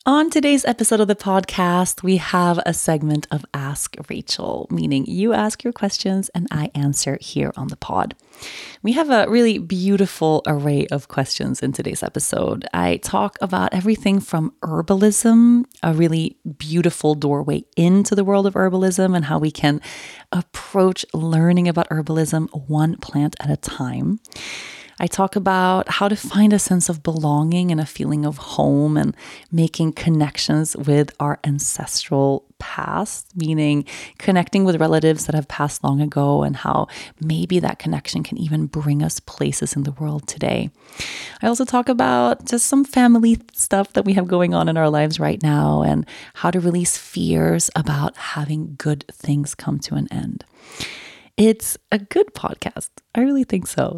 On today's episode of the podcast, we have a segment of Ask Rachel, meaning you ask your questions and I answer here on the pod. We have a really beautiful array of questions in today's episode. I talk about everything from herbalism, a really beautiful doorway into the world of herbalism, and how we can approach learning about herbalism one plant at a time. I talk about how to find a sense of belonging and a feeling of home and making connections with our ancestral past, meaning connecting with relatives that have passed long ago and how maybe that connection can even bring us places in the world today. I also talk about just some family stuff that we have going on in our lives right now and how to release fears about having good things come to an end. It's a good podcast. I really think so.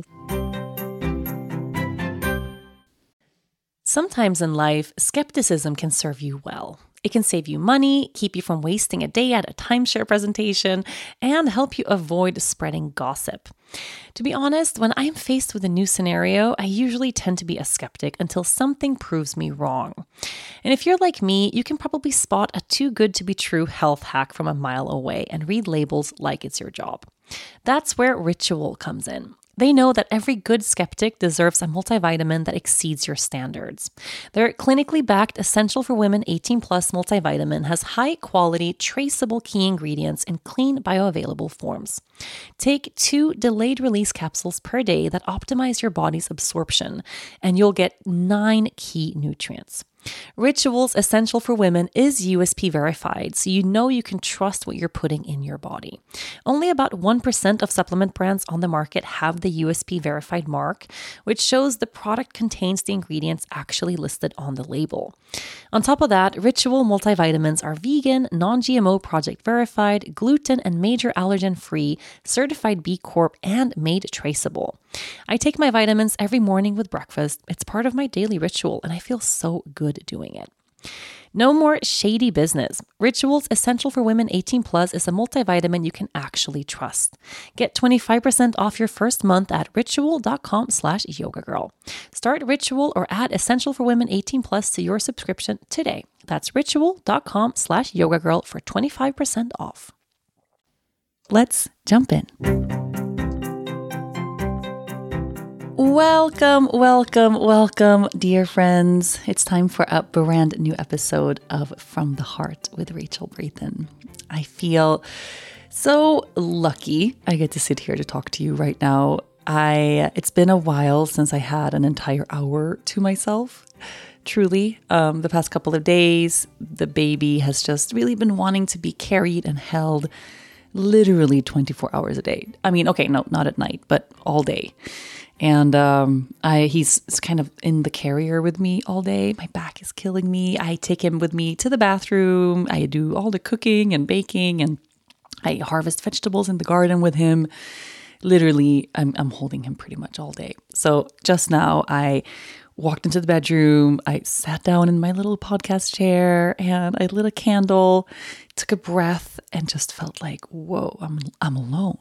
Sometimes in life, skepticism can serve you well. It can save you money, keep you from wasting a day at a timeshare presentation, and help you avoid spreading gossip. To be honest, when I'm faced with a new scenario, I usually tend to be a skeptic until something proves me wrong. And if you're like me, you can probably spot a too good to be true health hack from a mile away and read labels like it's your job. That's where Ritual comes in. They know that every good skeptic deserves a multivitamin that exceeds your standards. Their clinically backed Essential for Women 18 Plus multivitamin has high quality, traceable key ingredients in clean, bioavailable forms. Take 2 delayed release capsules per day that optimize your body's absorption, and you'll get 9 key nutrients. Ritual's Essential for Women is USP verified, so you know you can trust what you're putting in your body. Only about 1% of supplement brands on the market have the USP verified mark, which shows the product contains the ingredients actually listed on the label. On top of that, Ritual multivitamins are vegan, non-GMO project verified, gluten and major allergen free, certified B Corp, and made traceable. I take my vitamins every morning with breakfast. It's part of my daily ritual, and I feel so good doing it. No more shady business. Ritual's Essential for Women 18 Plus is a multivitamin you can actually trust. Get 25% off your first month at ritual.com/yogagirl. Start Ritual or add Essential for Women 18 Plus to your subscription today. That's ritual.com/yogagirl for 25% off. Let's jump in. Welcome, dear friends. It's time for a brand new episode of From the Heart with Rachel Brathen. I feel so lucky I get to sit here to talk to you right now. It's been a while since I had an entire hour to myself. Truly, the past couple of days, the baby has just really been wanting to be carried and held literally 24 hours a day. I mean, okay, no, not at night, but all day. And he's kind of in the carrier with me all day. My back is killing me. I take him with me to the bathroom. I do all the cooking and baking, and I harvest vegetables in the garden with him. Literally, I'm holding him pretty much all day. So just now, I walked into the bedroom. I sat down in my little podcast chair, and I lit a candle, took a breath, and just felt like, whoa, I'm alone.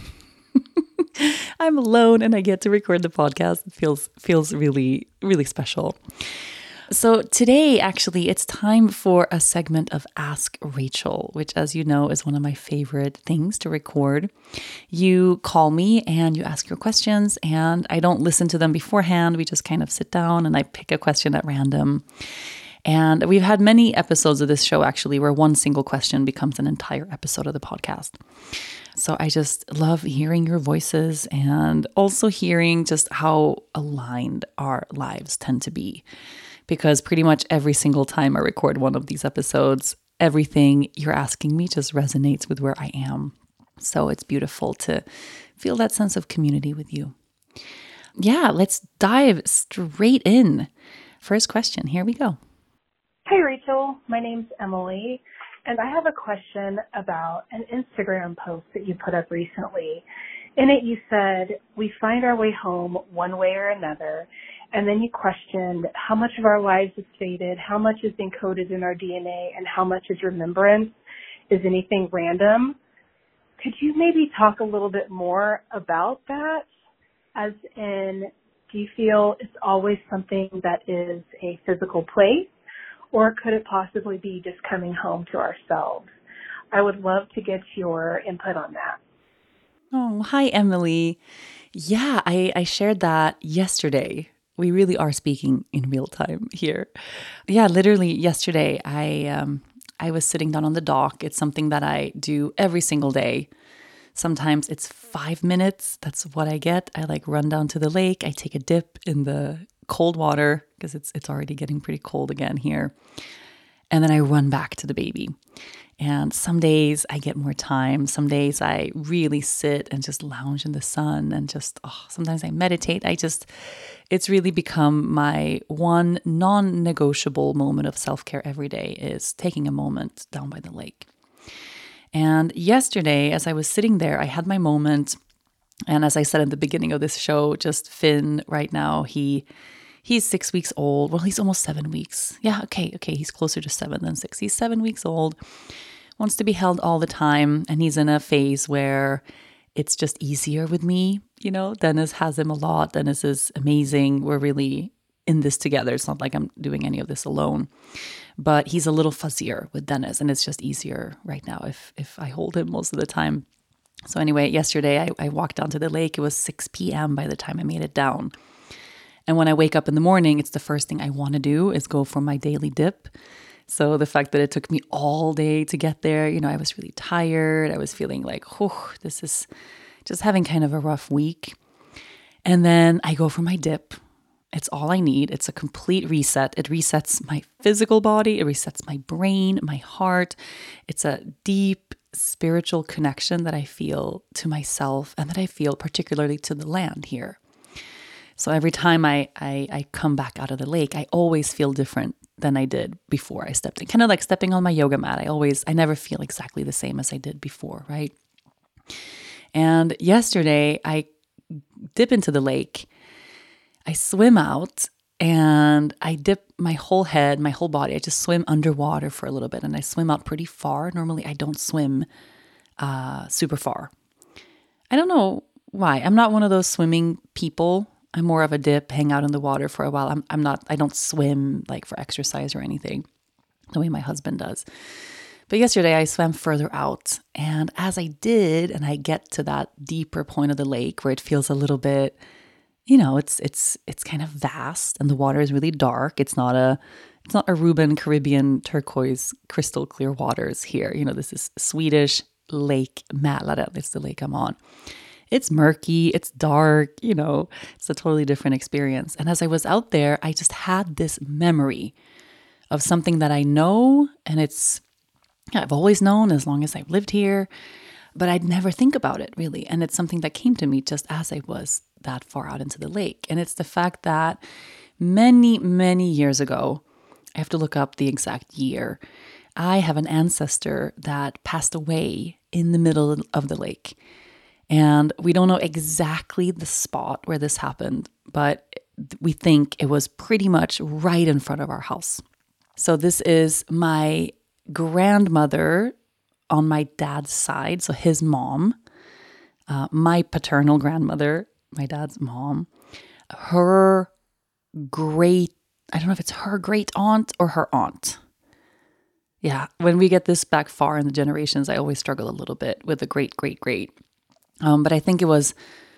I'm alone and I get to record the podcast. It feels really, really special. So today, actually, it's time for a segment of Ask Rachel, which, as you know, is one of my favorite things to record. You call me and you ask your questions, and I don't listen to them beforehand. We just kind of sit down and I pick a question at random. And we've had many episodes of this show, actually, where one single question becomes an entire episode of the podcast. So I just love hearing your voices and also hearing just how aligned our lives tend to be. Because pretty much every single time I record one of these episodes, everything you're asking me just resonates with where I am. So it's beautiful to feel that sense of community with you. Yeah, let's dive straight in. First question, here we go. Hey, Rachel. My name's Emily, and I have a question about an Instagram post that you put up recently. In it, you said, we find our way home one way or another, and then you questioned how much of our lives is faded, how much is encoded in our DNA, and how much is remembrance. Is anything random? Could you maybe talk a little bit more about that? As in, do you feel it's always something that is a physical place? or could it possibly be just coming home to ourselves? I would love to get your input on that. Oh, hi, Emily. Yeah, I shared that yesterday. We really are speaking in real time here. Yeah, literally yesterday, I was sitting down on the dock. It's something that I do every single day. Sometimes it's 5 minutes. That's what I get. I like run down to the lake. I take a dip in the cold water because it's already getting pretty cold again here. And then I run back to the baby. And some days I get more time. Some days I really sit and just lounge in the sun and just, sometimes I meditate. It's really become my one non-negotiable moment of self-care every day is taking a moment down by the lake. And yesterday, as I was sitting there, I had my moment. And as I said at the beginning of this show, just Finn right now, he's 6 weeks old. Well, he's almost 7 weeks. Yeah, okay. He's closer to 7 than 6. He's 7 weeks old, wants to be held all the time. And he's in a phase where it's just easier with me. You know, Dennis has him a lot. Dennis is amazing. We're really in this together. It's not like I'm doing any of this alone. But he's a little fuzzier with Dennis, and it's just easier right now if I hold him most of the time. So anyway, yesterday I walked down to the lake. It was 6 p.m. by the time I made it down. And when I wake up in the morning, it's the first thing I want to do is go for my daily dip. So the fact that it took me all day to get there, I was really tired. I was feeling like, this is just having kind of a rough week. And then I go for my dip. It's all I need. It's a complete reset. It resets my physical body. It resets my brain, my heart. It's a deep spiritual connection that I feel to myself and that I feel particularly to the land here. So every time I come back out of the lake, I always feel different than I did before I stepped in. Kind of like stepping on my yoga mat. I never feel exactly the same as I did before, right? And yesterday, I dip into the lake. I swim out and I dip my whole head, my whole body. I just swim underwater for a little bit and I swim out pretty far. Normally, I don't swim super far. I don't know why. I'm not one of those swimming people. I'm more of a dip, hang out in the water for a while. I don't swim like for exercise or anything the way my husband does. But yesterday I swam further out. And as I did, and I get to that deeper point of the lake where it feels a little bit, it's kind of vast and the water is really dark. It's not a Reuben Caribbean turquoise crystal clear waters here. This is Swedish Lake Mälaren. It's the lake I'm on. It's murky, it's dark, it's a totally different experience. And as I was out there, I just had this memory of something that I know, and I've always known as long as I've lived here, but I'd never think about it really. And it's something that came to me just as I was that far out into the lake. And it's the fact that many, many years ago, I have to look up the exact year, I have an ancestor that passed away in the middle of the lake. And we don't know exactly the spot where this happened, but we think it was pretty much right in front of our house. So this is my grandmother on my dad's side, so his mom, my paternal grandmother, my dad's mom, I don't know if it's her great aunt or her aunt. Yeah, when we get this back far in the generations, I always struggle a little bit with the great. But I think it was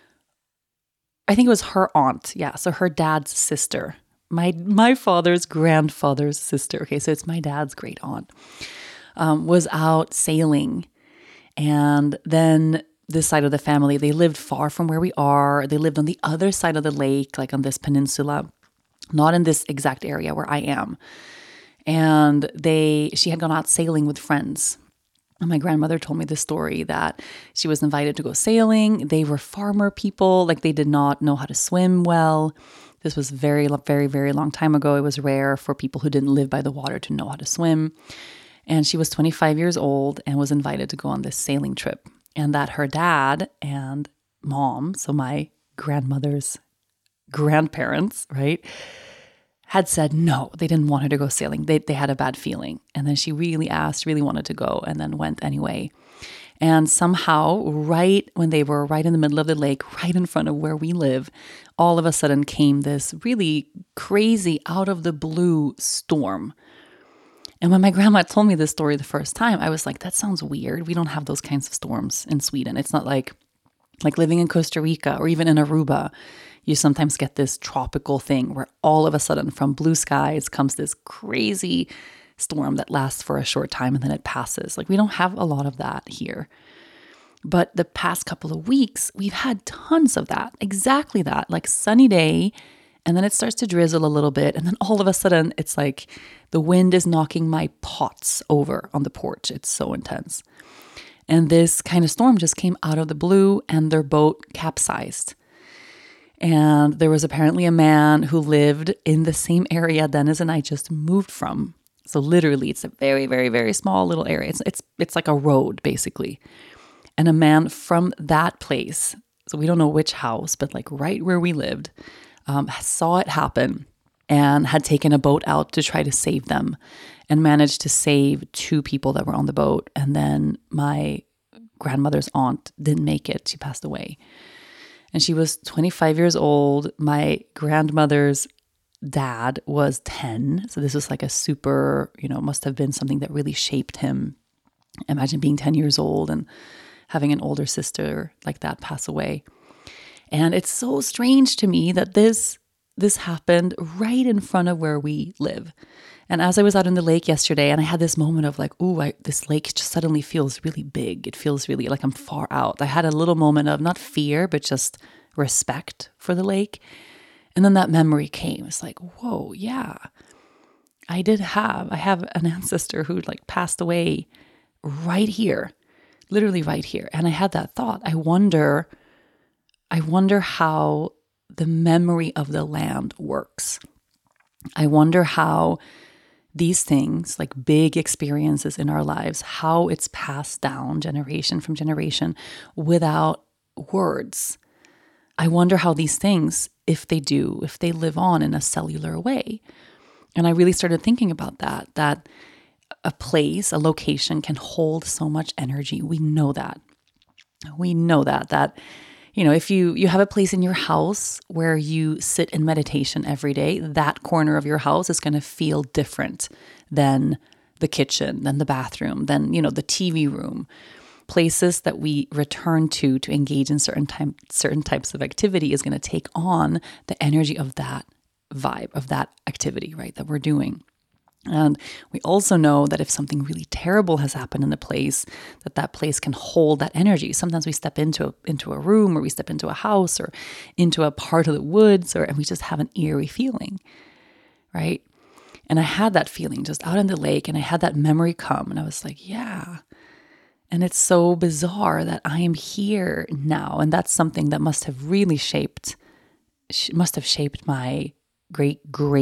her aunt. Yeah. So her dad's sister, my father's grandfather's sister. Okay. So it's my dad's great aunt, was out sailing. And then this side of the family, they lived far from where we are. They lived on the other side of the lake, like on this peninsula, not in this exact area where I am. And she had gone out sailing with friends. And my grandmother told me the story that she was invited to go sailing. They were farmer people, like they did not know how to swim well. This was very, very, very long time ago. It was rare for people who didn't live by the water to know how to swim. And she was 25 years old and was invited to go on this sailing trip. And that her dad and mom, so my grandmother's grandparents, right, had said no, they didn't want her to go sailing. They had a bad feeling. And then she really wanted to go and then went anyway. And somehow, right when they were right in the middle of the lake, right in front of where we live, all of a sudden came this really crazy out of the blue storm. And when my grandma told me this story the first time, I was like, that sounds weird. We don't have those kinds of storms in Sweden. It's not like living in Costa Rica or even in Aruba. You sometimes get this tropical thing where all of a sudden from blue skies comes this crazy storm that lasts for a short time and then it passes. Like we don't have a lot of that here. But the past couple of weeks, we've had tons of that. Exactly that. Like sunny day, and then it starts to drizzle a little bit. And then all of a sudden, it's like the wind is knocking my pots over on the porch. It's so intense. And this kind of storm just came out of the blue and their boat capsized. And there was apparently a man who lived in the same area Dennis and I just moved from. So literally, it's a very, very, very small little area. It's like a road, basically. And a man from that place, so we don't know which house, but like right where we lived, saw it happen and had taken a boat out to try to save them and managed to save 2 people that were on the boat. And then my grandmother's aunt didn't make it. She passed away. And she was 25 years old. My grandmother's dad was 10. So this was like a super, must have been something that really shaped him. Imagine being 10 years old and having an older sister like that pass away. And it's so strange to me that this happened right in front of where we live. And as I was out in the lake yesterday, and I had this moment of like, this lake just suddenly feels really big. It feels really like I'm far out. I had a little moment of not fear, but just respect for the lake. And then that memory came. It's like, whoa, yeah. I have an ancestor who like passed away right here, literally right here. And I had that thought. I wonder how the memory of the land works. I wonder how these things, like big experiences in our lives, how it's passed down generation from generation without words. I wonder how these things, if they live on in a cellular way. And I really started thinking about that a place, a location can hold so much energy. We know that. If you have a place in your house where you sit in meditation every day, that corner of your house is going to feel different than the kitchen, than the bathroom, than, the TV room. Places that we return to engage in certain types of activity is going to take on the energy of that vibe, of that activity, right, that we're doing. And we also know that if something really terrible has happened in a place, that place can hold that energy. Sometimes we step into a room, or we step into a house, or into a part of the woods, and we just have an eerie feeling, right? And I had that feeling just out in the lake, and I had that memory come, and I was like, yeah. And it's so bizarre that I am here now, and that's something that must have really shaped my great,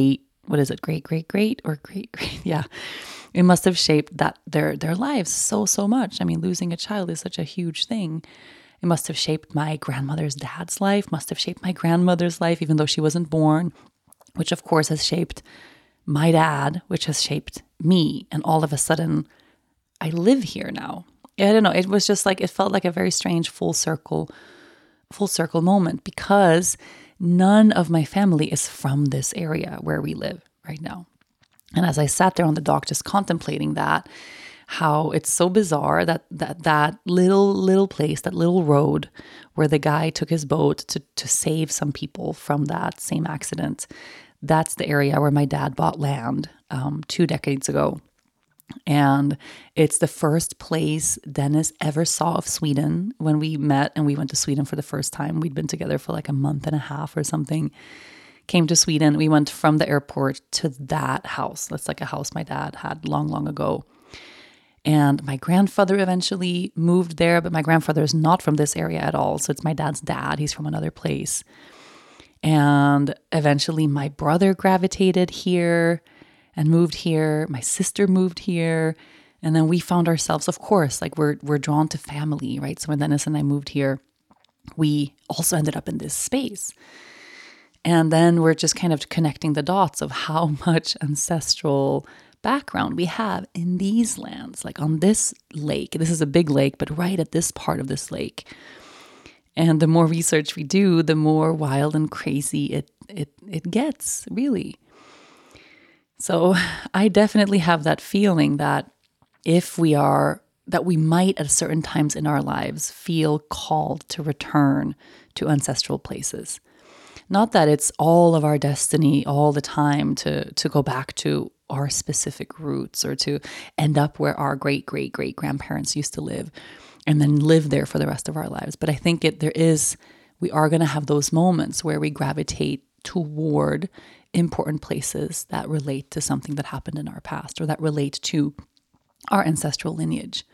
yeah. It must have shaped their lives so much. I mean, losing a child is such a huge thing. It must have shaped my grandmother's dad's life, must have shaped my grandmother's life, even though she wasn't born, which of course has shaped my dad, which has shaped me. And all of a sudden, I live here now. I don't know. It was just like, it felt like a very strange full circle moment, because none of my family is from this area where we live right now. And as I sat there on the dock just contemplating that, how it's so bizarre that little place, that little road where the guy took his boat to save some people from that same accident, that's the area where my dad bought land 2 decades ago. And it's the first place Dennis ever saw of Sweden. When we met and we went to Sweden for the first time, we'd been together for like a month and a half or something, came to Sweden. We went from the airport to that house. That's like a house my dad had long ago. And my grandfather eventually moved there, but my grandfather is not from this area at all. So it's my dad's dad. He's from another place. And eventually my brother gravitated here and moved here. My sister moved here. And then we found ourselves, of course, like we're drawn to family, right? So when Dennis and I moved here, we also ended up in this space. And then we're just kind of connecting the dots of how much ancestral background we have in these lands, like on this lake. This is a big lake, but right at this part of this lake. And the more research we do, the more wild and crazy it gets, really. So I definitely have that feeling that that we might at certain times in our lives feel called to return to ancestral places. Not that it's all of our destiny all the time to go back to our specific roots or to end up where our great, great, great grandparents used to live and then live there for the rest of our lives. But I think we are going to have those moments where we gravitate toward important places that relate to something that happened in our past or that relate to our ancestral lineage.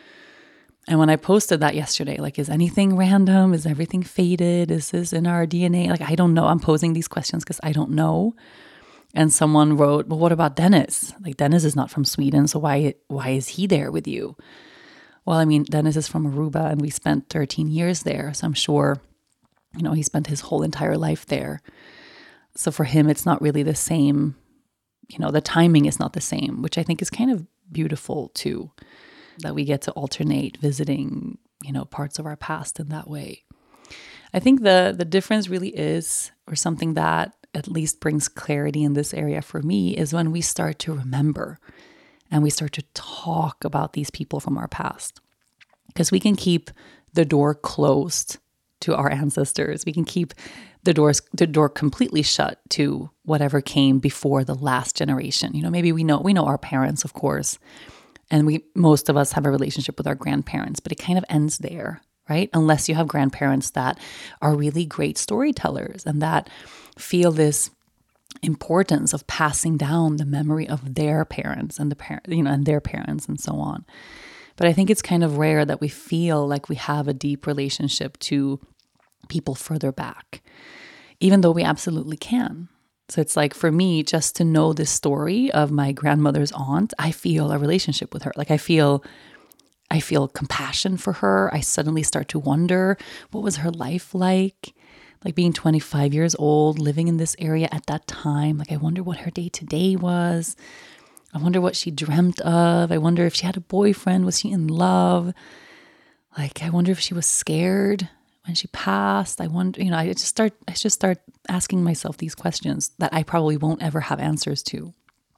And when I posted that yesterday, like, is anything random? Is everything fated? Is this in our DNA? Like, I don't know. I'm posing these questions because I don't know. And someone wrote, well, what about Dennis? Like, Dennis is not from Sweden, so why is he there with you? Well, I mean, Dennis is from Aruba and we spent 13 years there. So I'm sure, he spent his whole entire life there. So for him, it's not really the same, the timing is not the same, which I think is kind of beautiful too, that we get to alternate visiting, parts of our past in that way. I think the difference really is, or something that at least brings clarity in this area for me, is when we start to remember and we start to talk about these people from our past. Because we can keep the door closed to our ancestors. We can keep the door completely shut to whatever came before the last generation. Maybe we know our parents, of course, and most of us have a relationship with our grandparents, but it kind of ends there, right? Unless you have grandparents that are really great storytellers and that feel this importance of passing down the memory of their parents and and their parents and so on. But I think it's kind of rare that we feel like we have a deep relationship to people further back, even though we absolutely can. So it's like, for me, just to know this story of my grandmother's aunt, I feel a relationship with her. Like I feel compassion for her. I suddenly start to wonder, what was her life like? Like being 25 years old, living in this area at that time. Like I wonder what her day-to-day was. I wonder what she dreamt of. I wonder if she had a boyfriend. Was she in love? Like, I wonder if she was scared when she passed. I wonder, I just start asking myself these questions that I probably won't ever have answers to.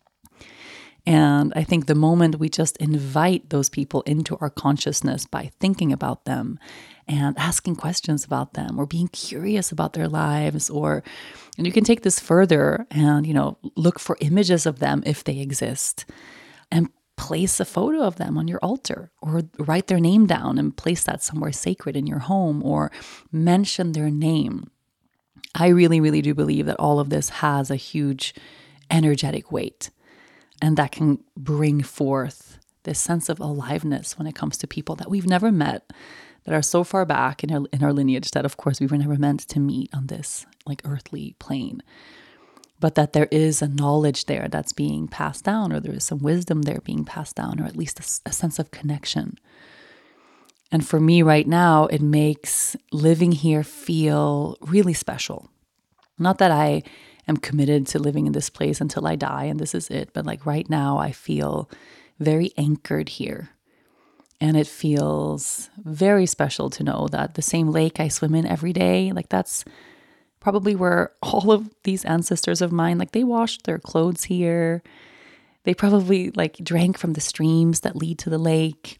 And I think the moment we just invite those people into our consciousness by thinking about them and asking questions about them or being curious about their lives, and you can take this further and, look for images of them if they exist and place a photo of them on your altar or write their name down and place that somewhere sacred in your home or mention their name. I really, really do believe that all of this has a huge energetic weight. And that can bring forth this sense of aliveness when it comes to people that we've never met, that are so far back in our lineage that, of course, we were never meant to meet on this like earthly plane. But that there is a knowledge there that's being passed down, or there is some wisdom there being passed down, or at least a sense of connection. And for me right now, it makes living here feel really special. Not that I am committed to living in this place until I die and this is it. But like right now, I feel very anchored here. And it feels very special to know that the same lake I swim in every day, like that's probably where all of these ancestors of mine, like they washed their clothes here. They probably like drank from the streams that lead to the lake.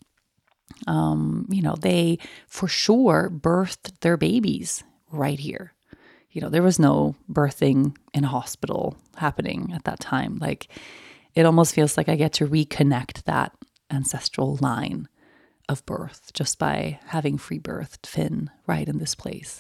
They for sure birthed their babies right here. There was no birthing in a hospital happening at that time. Like, it almost feels like I get to reconnect that ancestral line of birth just by having free birthed Finn right in this place.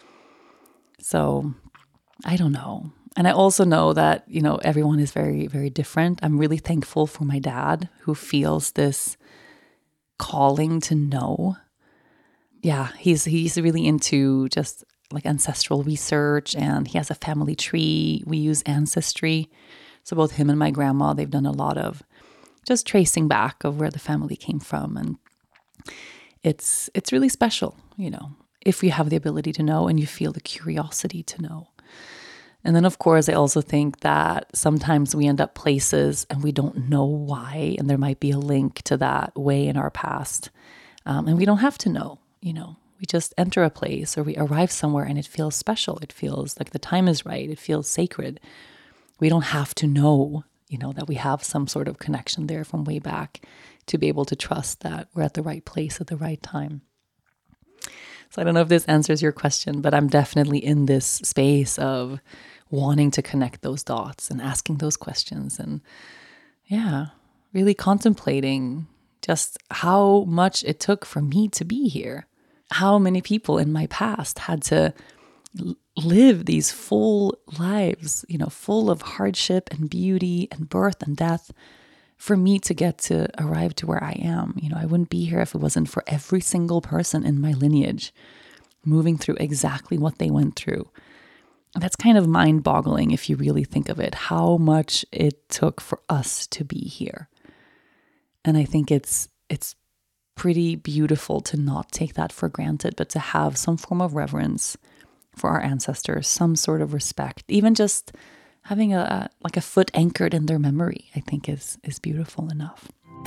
So I don't know. And I also know that, everyone is very, very different. I'm really thankful for my dad who feels this calling to know. Yeah, he's really into just like ancestral research, and he has a family tree. We use Ancestry. So both him and my grandma, they've done a lot of just tracing back of where the family came from. And it's really special, if you have the ability to know and you feel the curiosity to know. And then, of course, I also think that sometimes we end up places and we don't know why, and there might be a link to that way in our past. And we don't have to know, We just enter a place or we arrive somewhere and it feels special. It feels like the time is right. It feels sacred. We don't have to know, that we have some sort of connection there from way back, to be able to trust that we're at the right place at the right time. So I don't know if this answers your question, but I'm definitely in this space of wanting to connect those dots and asking those questions, and really contemplating just how much it took for me to be here. How many people in my past had to live these full lives, full of hardship and beauty and birth and death, for me to get to arrive to where I am. I wouldn't be here if it wasn't for every single person in my lineage moving through exactly what they went through. That's kind of mind-boggling if you really think of it, how much it took for us to be here. And I think it's pretty beautiful to not take that for granted, but to have some form of reverence for our ancestors, some sort of respect, even just having a foot anchored in their memory, I think is beautiful enough.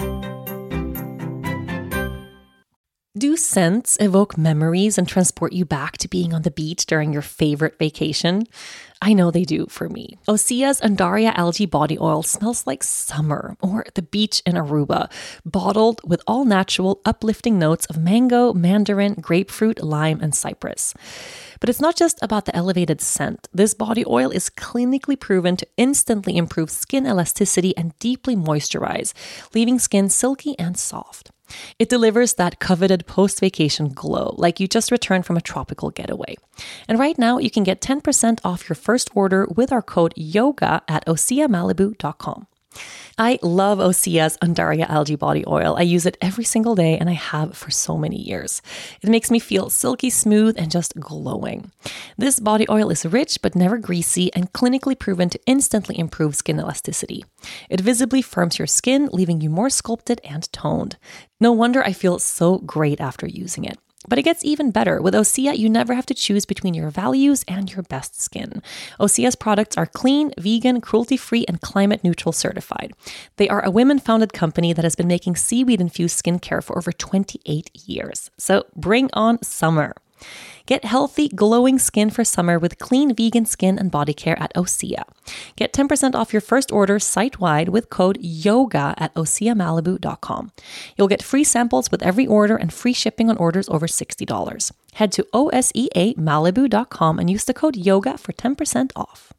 Do scents evoke memories and transport you back to being on the beach during your favorite vacation? I know they do for me. Osea's Undaria algae body oil smells like summer or the beach in Aruba, bottled with all natural, uplifting notes of mango, mandarin, grapefruit, lime, and cypress. But it's not just about the elevated scent. This body oil is clinically proven to instantly improve skin elasticity and deeply moisturize, leaving skin silky and soft. It delivers that coveted post-vacation glow, like you just returned from a tropical getaway. And right now, you can get 10% off your first order with our code YOGA at OseaMalibu.com. I love Osea's Undaria algae body oil. I use it every single day, and I have for so many years. It makes me feel silky smooth and just glowing. This body oil is rich but never greasy and clinically proven to instantly improve skin elasticity. It visibly firms your skin, leaving you more sculpted and toned. No wonder I feel so great after using it. But it gets even better. With Osea, you never have to choose between your values and your best skin. Osea's products are clean, vegan, cruelty-free, and climate-neutral certified. They are a women-founded company that has been making seaweed-infused skincare for over 28 years. So bring on summer. Get healthy, glowing skin for summer with clean vegan skin and body care at Osea. Get 10% off your first order site-wide with code YOGA at OseaMalibu.com. You'll get free samples with every order and free shipping on orders over $60. Head to OSEAMalibu.com and use the code YOGA for 10% off.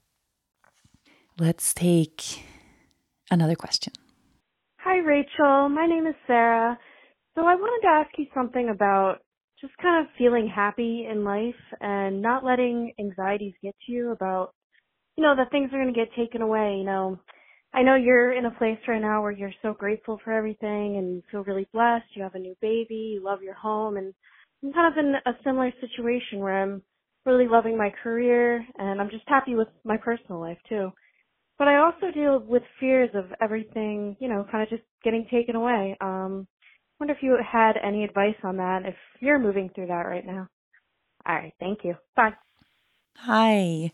Let's take another question. Hi, Rachel. My name is Sarah. So I wanted to ask you something about just kind of feeling happy in life and not letting anxieties get to you about, that things are going to get taken away. I know you're in a place right now where you're so grateful for everything and you feel really blessed. You have a new baby, you love your home, and I'm kind of in a similar situation where I'm really loving my career and I'm just happy with my personal life too. But I also deal with fears of everything, kind of just getting taken away. I wonder if you had any advice on that, if you're moving through that right now. All right. Thank you. Bye. Hi.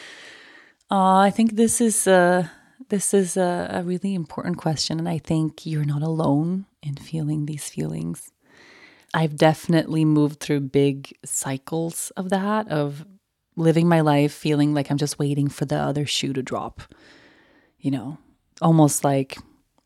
I think this is a really important question, and I think you're not alone in feeling these feelings. I've definitely moved through big cycles of that, of living my life feeling like I'm just waiting for the other shoe to drop. Almost like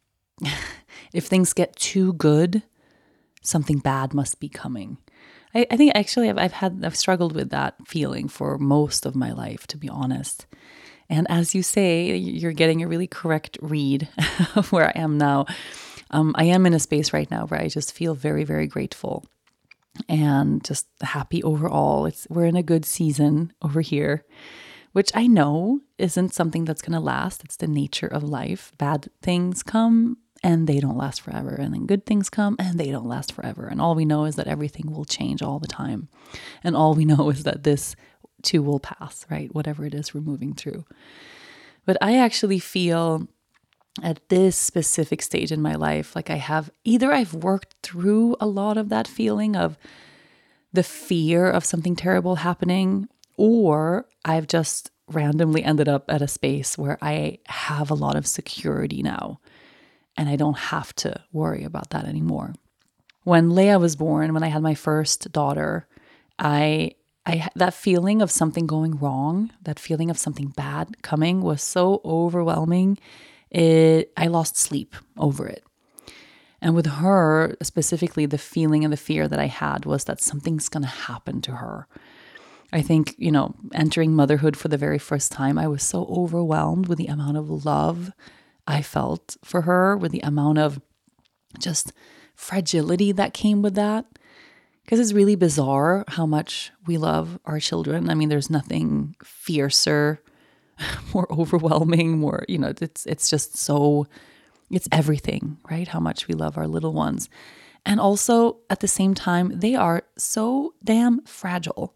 if things get too good, something bad must be coming. I think actually I've struggled with that feeling for most of my life, to be honest. And as you say, you're getting a really correct read of where I am now. I am in a space right now where I just feel very, very grateful and just happy overall. We're in a good season over here, which I know isn't something that's going to last. It's the nature of life. Bad things come and they don't last forever. And then good things come and they don't last forever. And all we know is that everything will change all the time. And all we know is that this too will pass, right? Whatever it is we're moving through. But I actually feel at this specific stage in my life, like I've worked through a lot of that feeling of the fear of something terrible happening, or I've just randomly ended up at a space where I have a lot of security now and I don't have to worry about that anymore. When Leia was born, when I had my first daughter, I that feeling of something going wrong, that feeling of something bad coming was so overwhelming. I lost sleep over it. And with her, specifically, the feeling and the fear that I had was that something's going to happen to her. I think, entering motherhood for the very first time, I was so overwhelmed with the amount of love I felt for her, with the amount of just fragility that came with that. Because it's really bizarre how much we love our children. I mean, there's nothing fiercer, more overwhelming, it's just so, it's everything, right? How much we love our little ones. And also, at the same time, they are so damn fragile.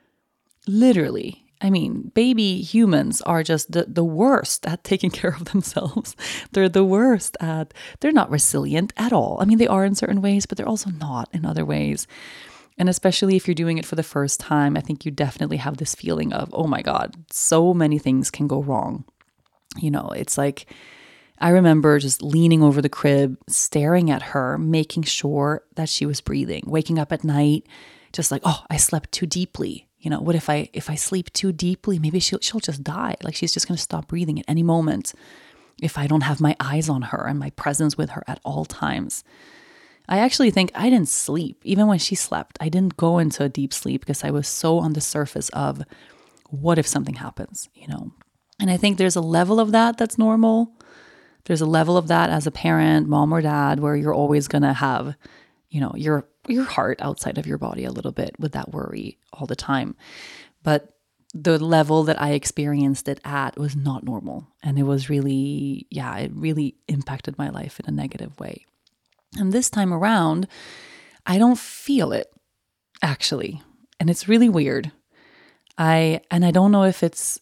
Literally. I mean, baby humans are just the worst at taking care of themselves. They're the worst they're not resilient at all. I mean, they are in certain ways, but they're also not in other ways. And especially if you're doing it for the first time, I think you definitely have this feeling of, oh my God, so many things can go wrong. It's like, I remember just leaning over the crib, staring at her, making sure that she was breathing, waking up at night, just like, oh, I slept too deeply. What if I sleep too deeply, maybe she'll just die. Like she's just going to stop breathing at any moment if I don't have my eyes on her and my presence with her at all times. I actually think I didn't sleep. Even when she slept, I didn't go into a deep sleep because I was so on the surface of what if something happens, And I think there's a level of that that's normal. There's a level of that as a parent, mom or dad, where you're always going to have, your heart outside of your body a little bit with that worry all the time. But the level that I experienced it at was not normal. And it was really, it really impacted my life in a negative way. And this time around, I don't feel it, actually. And it's really weird. I don't know if it's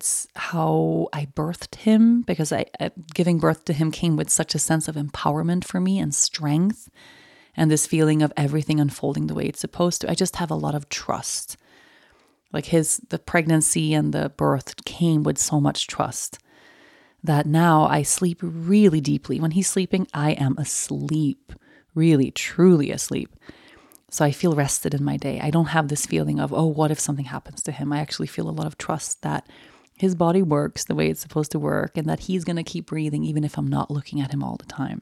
how I birthed him, because giving birth to him came with such a sense of empowerment for me and strength. And this feeling of everything unfolding the way it's supposed to. I just have a lot of trust. Like the pregnancy and the birth came with so much trust that now I sleep really deeply. When he's sleeping, I am asleep, really, truly asleep. So I feel rested in my day. I don't have this feeling of, oh, what if something happens to him? I actually feel a lot of trust that his body works the way it's supposed to work and that he's going to keep breathing even if I'm not looking at him all the time.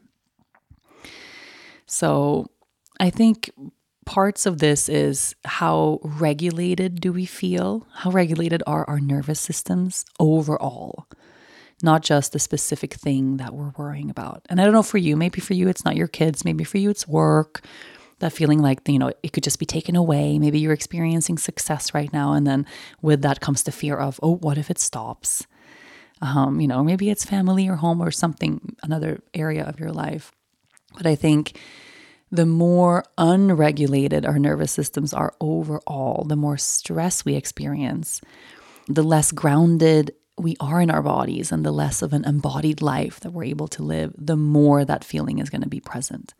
So I think parts of this is how regulated do we feel? How regulated are our nervous systems overall? Not just the specific thing that we're worrying about. And I don't know for you, maybe for you it's not your kids, maybe for you it's work, that feeling like, it could just be taken away. Maybe you're experiencing success right now. And then with that comes the fear of, oh, what if it stops? Maybe it's family or home or something, another area of your life. But I think the more unregulated our nervous systems are overall, the more stress we experience, the less grounded we are in our bodies and the less of an embodied life that we're able to live, the more that feeling is going to be present.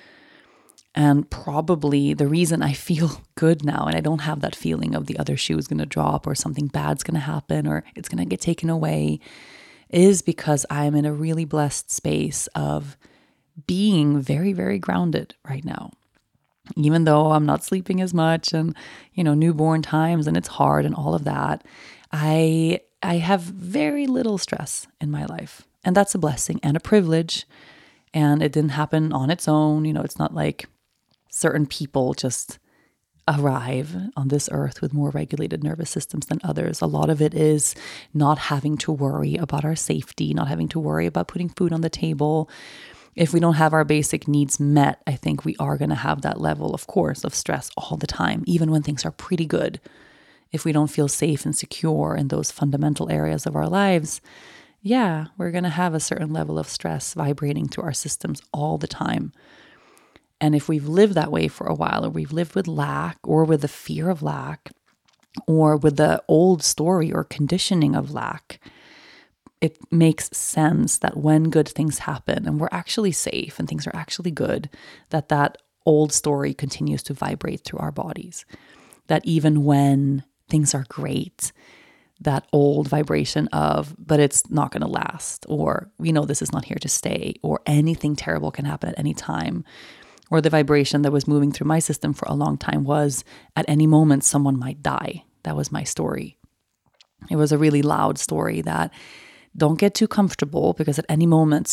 And probably the reason I feel good now and I don't have that feeling of the other shoe is going to drop or something bad's going to happen or it's going to get taken away is because I'm in a really blessed space of being very, very grounded right now. Even though I'm not sleeping as much and, newborn times and it's hard and all of that, I have very little stress in my life. And that's a blessing and a privilege. And it didn't happen on its own. It's not like certain people just arrive on this earth with more regulated nervous systems than others. A lot of it is not having to worry about our safety, not having to worry about putting food on the table. If we don't have our basic needs met, I think we are going to have that level, of course, of stress all the time, even when things are pretty good. If we don't feel safe and secure in those fundamental areas of our lives, we're going to have a certain level of stress vibrating through our systems all the time. And if we've lived that way for a while, or we've lived with lack or with the fear of lack, or with the old story or conditioning of lack, it makes sense that when good things happen and we're actually safe and things are actually good, that old story continues to vibrate through our bodies. That even when things are great, that old vibration of, but it's not going to last, or we know this is not here to stay, or anything terrible can happen at any time. Or the vibration that was moving through my system for a long time was, at any moment, someone might die. That was my story. It was a really loud story that Don't get too comfortable because at any moment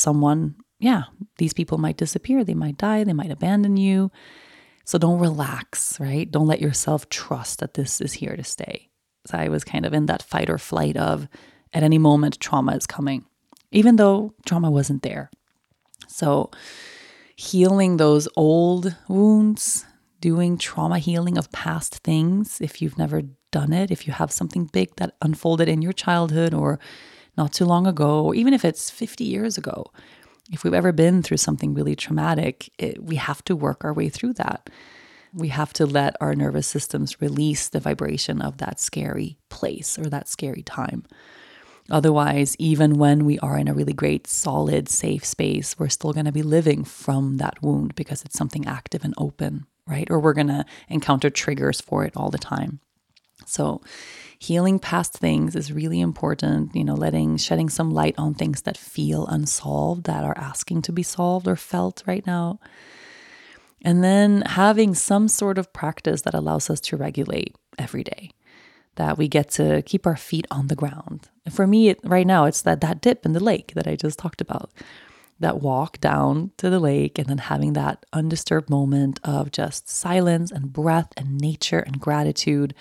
these people might disappear. They might die. They might abandon you. So don't relax, right? Don't let yourself trust that this is here to stay. So I was kind of in that fight or flight of at any moment trauma is coming, even though trauma wasn't there. So healing those old wounds, doing trauma healing of past things, if you've never done it, if you have something big that unfolded in your childhood or not too long ago, or even if it's 50 years ago, if we've ever been through something really traumatic, we have to work our way through that. We have to let our nervous systems release the vibration of that scary place or that scary time. Otherwise, even when we are in a really great, solid, safe space, we're still going to be living from that wound because it's something active and open, right? Or we're going to encounter triggers for it all the time. So healing past things is really important, shedding some light on things that feel unsolved, that are asking to be solved or felt right now. And then having some sort of practice that allows us to regulate every day, that we get to keep our feet on the ground. And for me, right now, it's that dip in the lake that I just talked about, that walk down to the lake and then having that undisturbed moment of just silence and breath and nature and gratitude.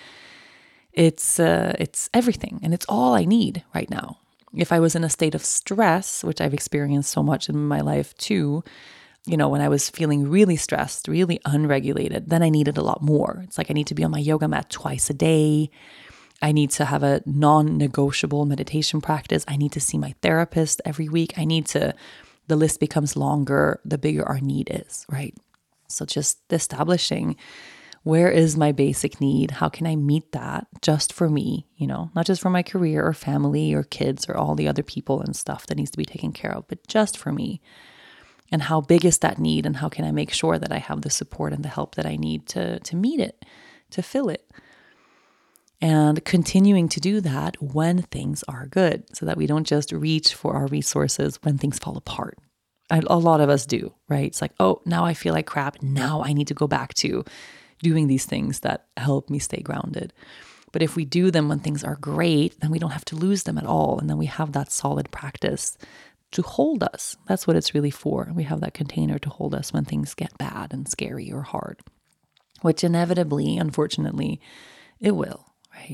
It's everything, and it's all I need right now. If I was in a state of stress, which I've experienced so much in my life too, when I was feeling really stressed, really unregulated, then I needed a lot more. It's like I need to be on my yoga mat twice a day. I need to have a non-negotiable meditation practice. I need to see my therapist every week. The list becomes longer the bigger our need is, right? So just establishing, where is my basic need? How can I meet that just for me, not just for my career or family or kids or all the other people and stuff that needs to be taken care of, but just for me. And how big is that need? And how can I make sure that I have the support and the help that I need to meet it, to fill it? And continuing to do that when things are good, so that we don't just reach for our resources when things fall apart. A lot of us do, right? It's like, oh, now I feel like crap. Now I need to go back to doing these things that help me stay grounded. But if we do them when things are great, then we don't have to lose them at all. And then we have that solid practice to hold us. That's what it's really for. We have that container to hold us when things get bad and scary or hard, which inevitably, unfortunately, it will, right?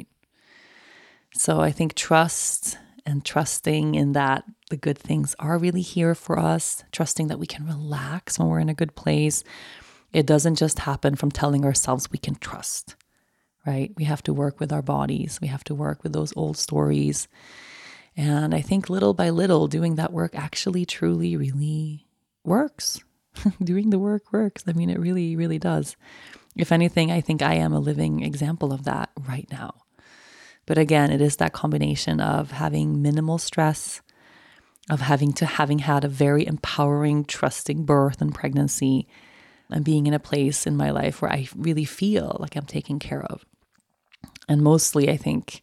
So I think trust and trusting in that the good things are really here for us, trusting that we can relax when we're in a good place. It doesn't just happen from telling ourselves we can trust, right? We have to work with our bodies. We have to work with those old stories. And I think little by little, doing that work actually, truly, really works. Doing the work works. I mean, it really, really does. If anything, I think I am a living example of that right now. But again, it is that combination of having minimal stress, of having had a very empowering, trusting birth and pregnancy, and being in a place in my life where I really feel like I'm taken care of. And mostly, I think,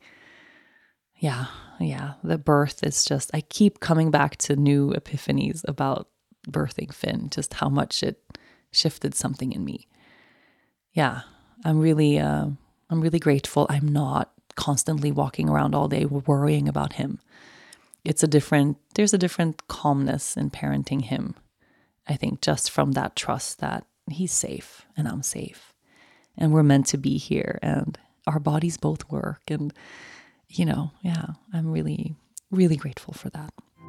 the birth is just, I keep coming back to new epiphanies about birthing Finn, just how much it shifted something in me. Yeah, I'm really grateful I'm not constantly walking around all day worrying about him. There's a different calmness in parenting him. I think just from that trust that he's safe and I'm safe and we're meant to be here and our bodies both work. And, I'm really, really grateful for that.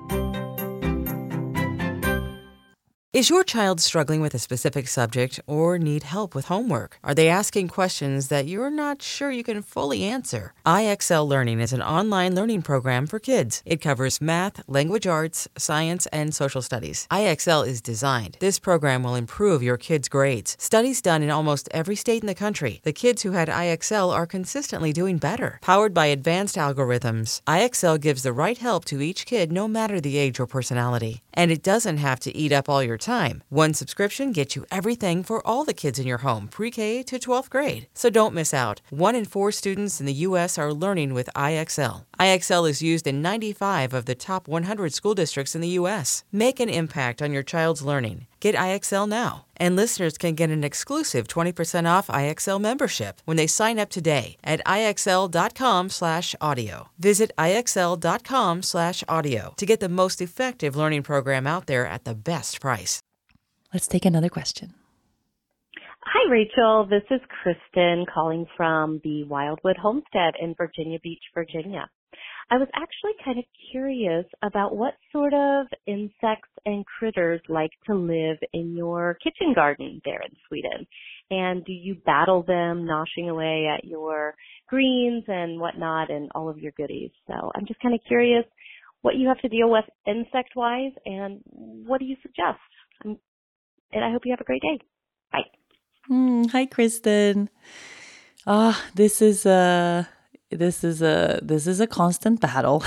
Is your child struggling with a specific subject or need help with homework? Are they asking questions that you're not sure you can fully answer? IXL Learning is an online learning program for kids. It covers math, language arts, science, and social studies. IXL is designed. This program will improve your kids' grades. Studies done in almost every state in the country. The kids who had IXL are consistently doing better. Powered by advanced algorithms, IXL gives the right help to each kid no matter the age or personality. And it doesn't have to eat up all your time. One subscription gets you everything for all the kids in your home, pre-K to 12th grade. So don't miss out. 1 in 4 students in the U.S. are learning with IXL. IXL is used in 95 of the top 100 school districts in the U.S. Make an impact on your child's learning. Get IXL now. And listeners can get an exclusive 20% off IXL membership when they sign up today at IXL.com/audio. Visit IXL.com/audio to get the most effective learning program out there at the best price. Let's take another question. Hi, Rachel. This is Kristen calling from the Wildwood Homestead in Virginia Beach, Virginia. I was actually kind of curious about what sort of insects and critters like to live in your kitchen garden there in Sweden. And do you battle them, noshing away at your greens and whatnot and all of your goodies? So I'm just kind of curious what you have to deal with insect-wise and what do you suggest? And I hope you have a great day. Bye. Hi, Kristen. This is a constant battle.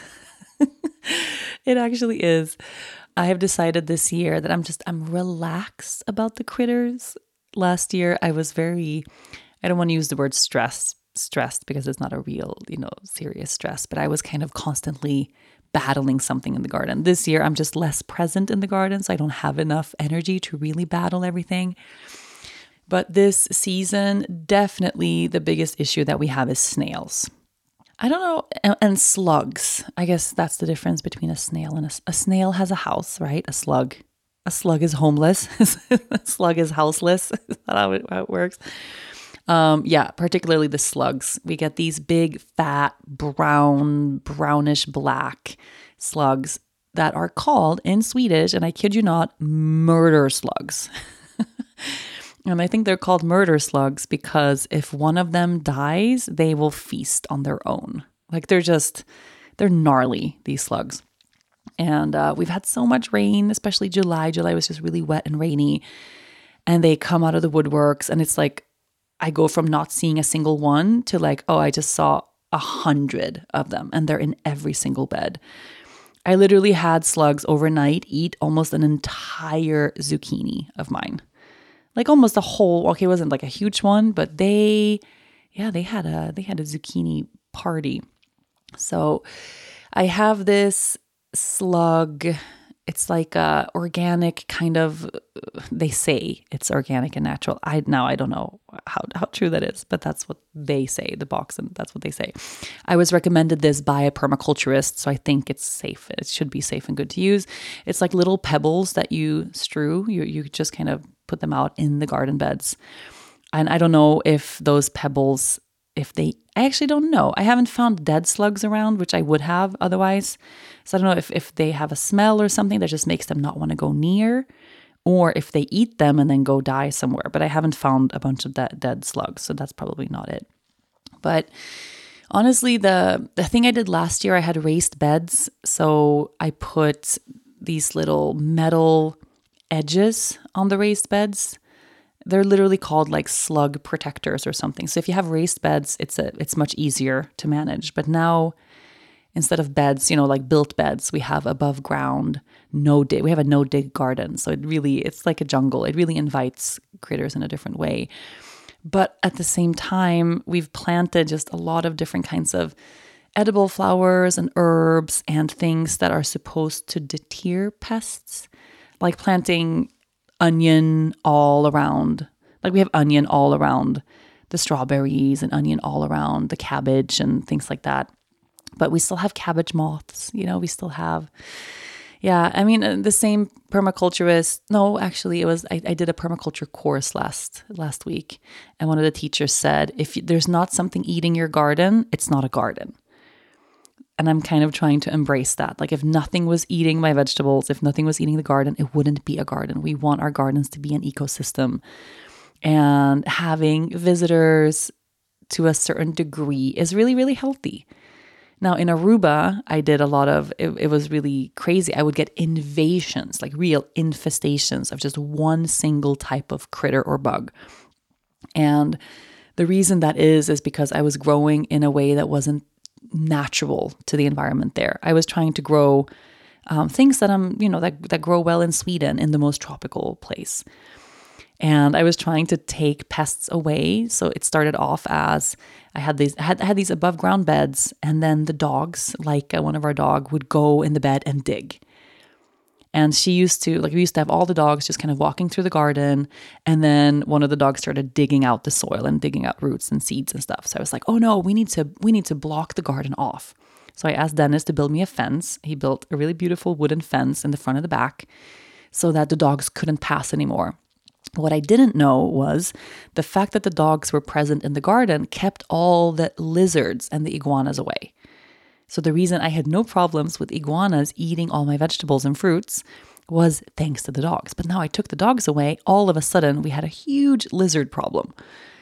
It actually is. I have decided this year that I'm relaxed about the critters. Last year, I was I don't want to use the word stressed because it's not a real, serious stress, but I was kind of constantly battling something in the garden. This year, I'm just less present in the garden, so I don't have enough energy to really battle everything. But this season, definitely the biggest issue that we have is snails. I don't know, and slugs. I guess that's the difference between a snail and a snail has a house, right? A slug is homeless. A slug is houseless. Is that how it works? Particularly the slugs. We get these big, fat, brownish black slugs that are called in Swedish, and I kid you not, murder slugs. And I think they're called murder slugs because if one of them dies, they will feast on their own. Like they're gnarly, these slugs. And we've had so much rain, especially July. July was just really wet and rainy. And they come out of the woodworks and it's like, I go from not seeing a single one to like, I just saw 100 of them and they're in every single bed. I literally had slugs overnight eat almost an entire zucchini of mine. Like almost a whole, okay, it wasn't like a huge one, but they had a zucchini party. So I have this slug. It's like a organic kind of, they say it's organic and natural. I don't know how true that is, but that's what they say, the box, and that's what they say. I was recommended this by a permaculturist, so I think it's safe. It should be safe and good to use. It's like little pebbles that you strew. You just kind of put them out in the garden beds. And I don't know if those pebbles, I actually don't know. I haven't found dead slugs around, which I would have otherwise. So I don't know if they have a smell or something that just makes them not want to go near, or if they eat them and then go die somewhere. But I haven't found a bunch of dead slugs, so that's probably not it. But honestly, the thing I did last year, I had raised beds. So I put these little metal edges on the raised beds. They're literally called like slug protectors or something. So if you have raised beds, it's much easier to manage. But now, instead of beds, like built beds, we have above ground, we have a no dig garden. So it's like a jungle. It really invites critters in a different way. But at the same time, we've planted just a lot of different kinds of edible flowers and herbs and things that are supposed to deter pests, like planting onion all around. Like we have onion all around the strawberries and onion all around the cabbage and things like that. But we still have cabbage moths, we still have, the same permaculturist. No, actually I did a permaculture course last week. And one of the teachers said, if there's not something eating your garden, it's not a garden. And I'm kind of trying to embrace that. Like if nothing was eating my vegetables, if nothing was eating the garden, it wouldn't be a garden. We want our gardens to be an ecosystem. And having visitors to a certain degree is really, really healthy. Now in Aruba, I did a lot of, it was really crazy. I would get invasions, like real infestations of just one single type of critter or bug. And the reason that is because I was growing in a way that wasn't natural to the environment there. I was trying to grow things that that grow well in Sweden, in the most tropical place. And I was trying to take pests away. So it started off as I had these above ground beds, and then the dogs, like one of our dog, would go in the bed and dig. And we used to have all the dogs just kind of walking through the garden. And then one of the dogs started digging out the soil and digging out roots and seeds and stuff. So I was like, oh no, we need to block the garden off. So I asked Dennis to build me a fence. He built a really beautiful wooden fence in the front and the back so that the dogs couldn't pass anymore. What I didn't know was the fact that the dogs were present in the garden kept all the lizards and the iguanas away. So the reason I had no problems with iguanas eating all my vegetables and fruits was thanks to the dogs. But now I took the dogs away. All of a sudden, we had a huge lizard problem.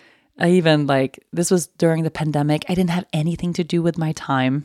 This was during the pandemic. I didn't have anything to do with my time.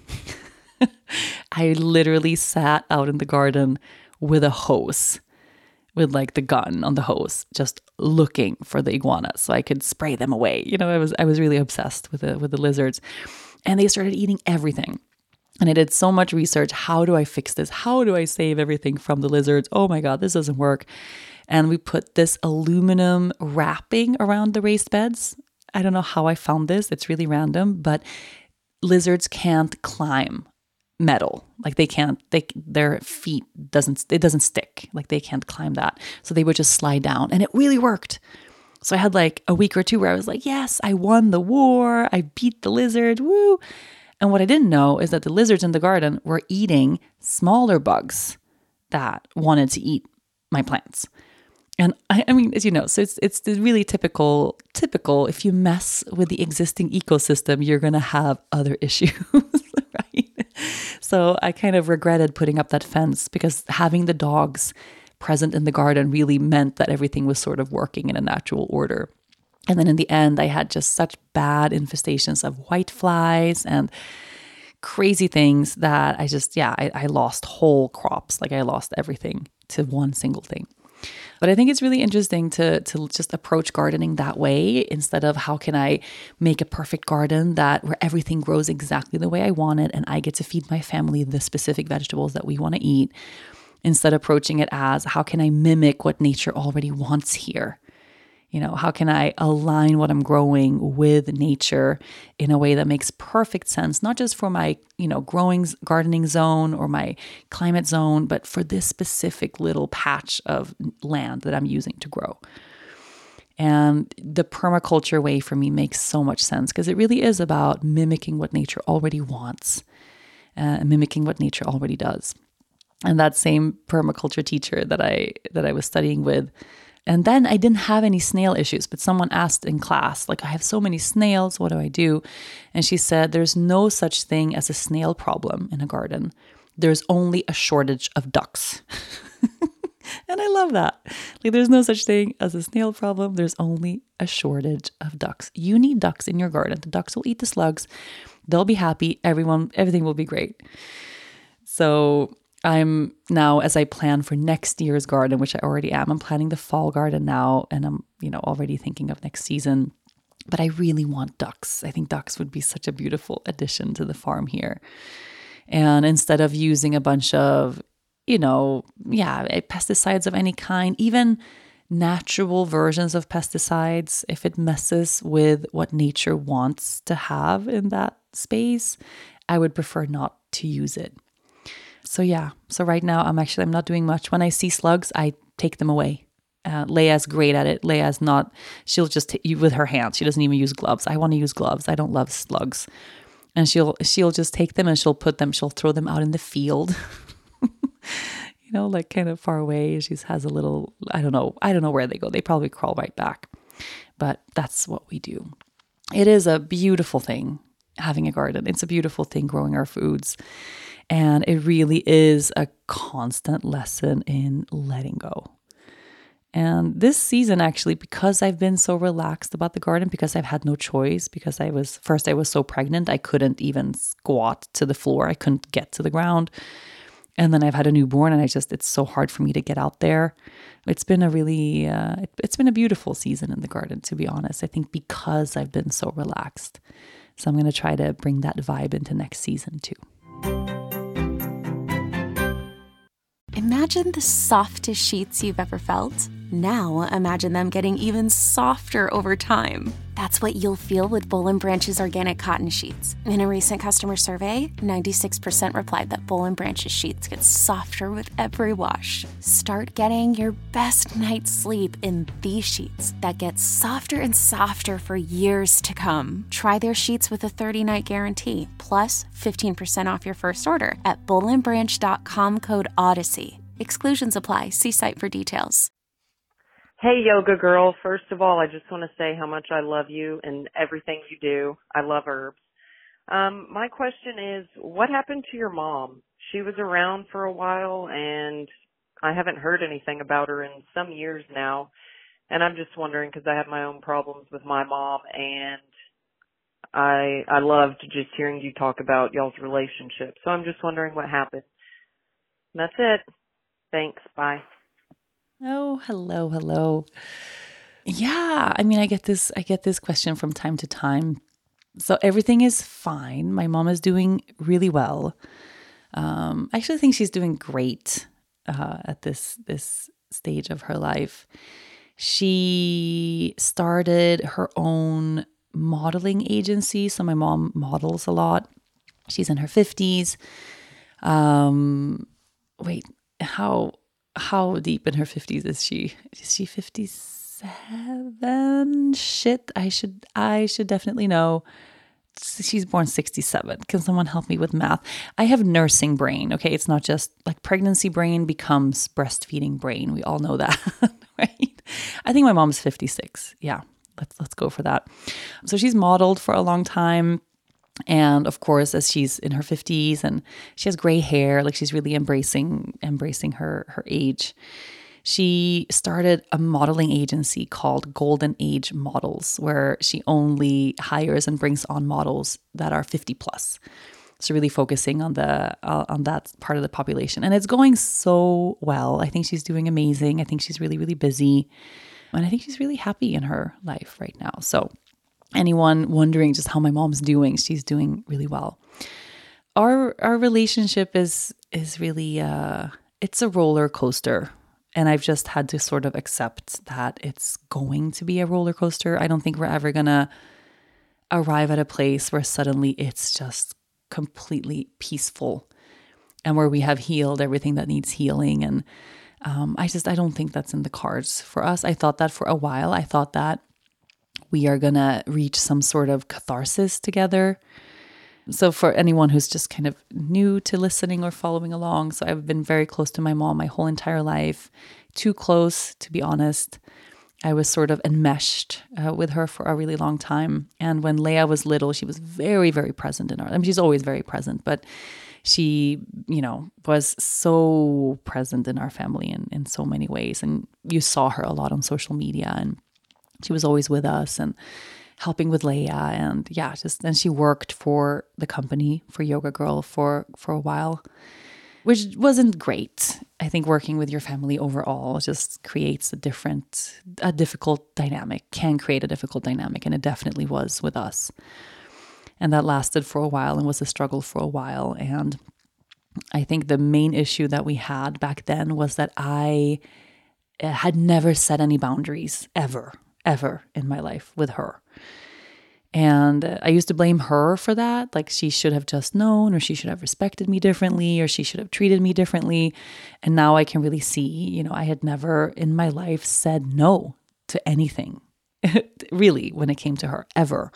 I literally sat out in the garden with a hose, with the gun on the hose, just looking for the iguanas so I could spray them away. I was really obsessed with the lizards, and they started eating everything. And I did so much research. How do I fix this? How do I save everything from the lizards? Oh my God, this doesn't work. And we put this aluminum wrapping around the raised beds. I don't know how I found this. It's really random, but lizards can't climb metal. Their feet doesn't stick. They can't climb that. So they would just slide down, and it really worked. So I had a week or two where I was like, yes, I won the war. I beat the lizard. Woo. And what I didn't know is that the lizards in the garden were eating smaller bugs that wanted to eat my plants. And I mean, as you know, so it's really typical. If you mess with the existing ecosystem, you're going to have other issues, right? So I kind of regretted putting up that fence because having the dogs present in the garden really meant that everything was sort of working in a natural order. And then in the end, I had just such bad infestations of whiteflies and crazy things that I lost whole crops. I lost everything to one single thing. But I think it's really interesting to just approach gardening that way instead of how can I make a perfect garden where everything grows exactly the way I want it and I get to feed my family the specific vegetables that we want to eat. Instead approaching it as how can I mimic what nature already wants here? How can I align what I'm growing with nature in a way that makes perfect sense, not just for my, gardening zone or my climate zone, but for this specific little patch of land that I'm using to grow. And the permaculture way for me makes so much sense because it really is about mimicking what nature already wants, mimicking what nature already does. And that same permaculture teacher that I was studying with, and then I didn't have any snail issues, but someone asked in class, I have so many snails, what do I do? And she said, there's no such thing as a snail problem in a garden. There's only a shortage of ducks. And I love that. There's no such thing as a snail problem. There's only a shortage of ducks. You need ducks in your garden. The ducks will eat the slugs. They'll be happy. Everything will be great. So I'm now, as I plan for next year's garden, which I already am, I'm planning the fall garden now, and I'm, already thinking of next season. But I really want ducks. I think ducks would be such a beautiful addition to the farm here. And instead of using a bunch of, pesticides of any kind, even natural versions of pesticides, if it messes with what nature wants to have in that space, I would prefer not to use it. So right now I'm not doing much. When I see slugs, I take them away. Leia's great at it. She'll just take with her hands. She doesn't even use gloves. I want to use gloves. I don't love slugs. And she'll just take them and she'll throw them out in the field, kind of far away. She has a little, I don't know where they go. They probably crawl right back, but that's what we do. It is a beautiful thing having a garden. It's a beautiful thing growing our foods. And it really is a constant lesson in letting go. And this season, actually, because I've been so relaxed about the garden, because I've had no choice, because I was so pregnant, I couldn't even squat to the floor. I couldn't get to the ground. And then I've had a newborn and it's so hard for me to get out there. It's been it's been a beautiful season in the garden, to be honest. I think because I've been so relaxed. So I'm going to try to bring that vibe into next season too. Imagine the softest sheets you've ever felt. Now imagine them getting even softer over time. That's what you'll feel with Boll & Branch's organic cotton sheets. In a recent customer survey, 96% replied that Boll & Branch's sheets get softer with every wash. Start getting your best night's sleep in these sheets that get softer and softer for years to come. Try their sheets with a 30-night guarantee, plus 15% off your first order at bollandbranch.com code Odyssey. Exclusions apply. See site for details. Hey, yoga girl. First of all, I just want to say how much I love you and everything you do. I love herbs. My question is, what happened to your mom? She was around for a while, and I haven't heard anything about her in some years now. And I'm just wondering, because I have my own problems with my mom, and I loved just hearing you talk about y'all's relationship. So I'm just wondering what happened. And that's it. Thanks. Bye. Oh, hello. Yeah, I mean, I get this question from time to time. So everything is fine. My mom is doing really well. I actually think she's doing great at this stage of her life. She started her own modeling agency. So my mom models a lot. She's in her 50s. Wait, how deep in her 50s is she? Is she 57? Shit, I should definitely know. She's born 67. Can someone help me with math? I have nursing brain, okay? It's not just like pregnancy brain becomes breastfeeding brain. We all know that, right? I think my mom's 56. Yeah, let's go for that. So she's modeled for a long time. And of course, as she's in her 50s and she has gray hair, like she's really embracing her age. She started a modeling agency called Golden Age Models, where she only hires and brings on models that are 50 plus. So really focusing on that part of the population. And it's going so well. I think she's doing amazing. I think she's really, really busy. And I think she's really happy in her life right now. So anyone wondering just how my mom's doing, she's doing really well. Our relationship is really, it's a roller coaster. And I've just had to sort of accept that it's going to be a roller coaster. I don't think we're ever going to arrive at a place where suddenly it's just completely peaceful and where we have healed everything that needs healing. And I don't think that's in the cards for us. I thought that for a while. I thought that we are going to reach some sort of catharsis together. So for anyone who's just kind of new to listening or following along, so I've been very close to my mom my whole entire life. Too close, to be honest. I was sort of enmeshed with her for a really long time. And when Leia was little, she was very, very present in our, I mean, she's always very present, but she, was so present in our family in so many ways. And you saw her a lot on social media, and she was always with us and helping with Leia. And yeah, and she worked for the company, for Yoga Girl for a while, which wasn't great. I think working with your family overall just creates a difficult dynamic, can create a difficult dynamic. And it definitely was with us. And that lasted for a while and was a struggle for a while. And I think the main issue that we had back then was that I had never set any boundaries ever in my life with her. And I used to blame her for that. Like she should have just known, or she should have respected me differently, or she should have treated me differently. And now I can really see, I had never in my life said no to anything, really, when it came to her, ever.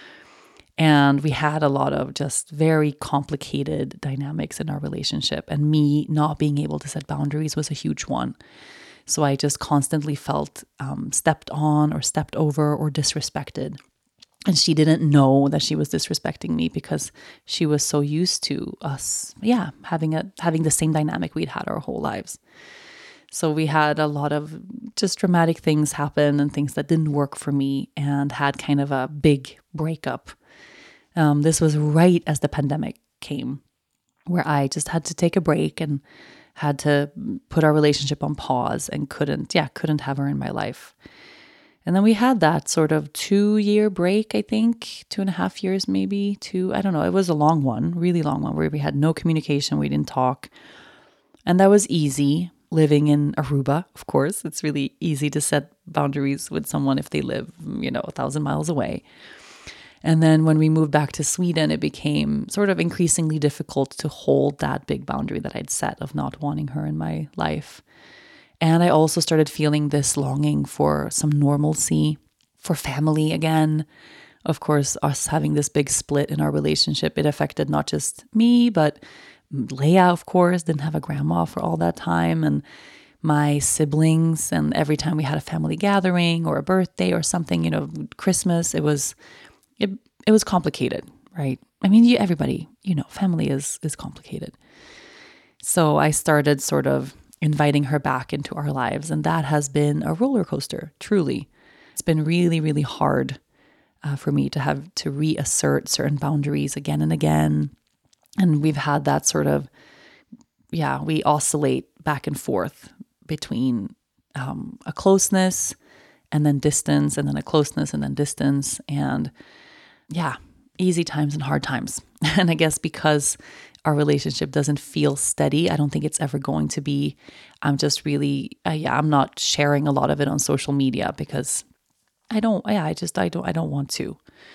And we had a lot of just very complicated dynamics in our relationship. And me not being able to set boundaries was a huge one. So I just constantly felt stepped on or stepped over or disrespected. And she didn't know that she was disrespecting me because she was so used to us, having the same dynamic we'd had our whole lives. So we had a lot of just dramatic things happen and things that didn't work for me, and had kind of a big breakup. This was right as the pandemic came, where I just had to take a break and had to put our relationship on pause and couldn't have her in my life. And then we had that sort of 2-year break, I think, 2.5 years, maybe 2. I don't know. It was a long one, really long one, where we had no communication. We didn't talk. And that was easy. living in Aruba, of course. It's really easy to set boundaries with someone if they live, 1,000 miles away. And then when we moved back to Sweden, it became sort of increasingly difficult to hold that big boundary that I'd set of not wanting her in my life. And I also started feeling this longing for some normalcy, for family again. Of course, us having this big split in our relationship, it affected not just me, but Leia, of course, didn't have a grandma for all that time. And my siblings, and every time we had a family gathering or a birthday or something, Christmas, it was complicated, right? I mean, everybody, family is complicated. So I started sort of inviting her back into our lives. And that has been a roller coaster, truly. It's been really, really hard for me to have to reassert certain boundaries again and again. And we've had that sort of, we oscillate back and forth between a closeness and then distance, and then a closeness and then distance. And easy times and hard times. And I guess because our relationship doesn't feel steady, I don't think it's ever going to be. I'm just really, I'm not sharing a lot of it on social media because I don't want to.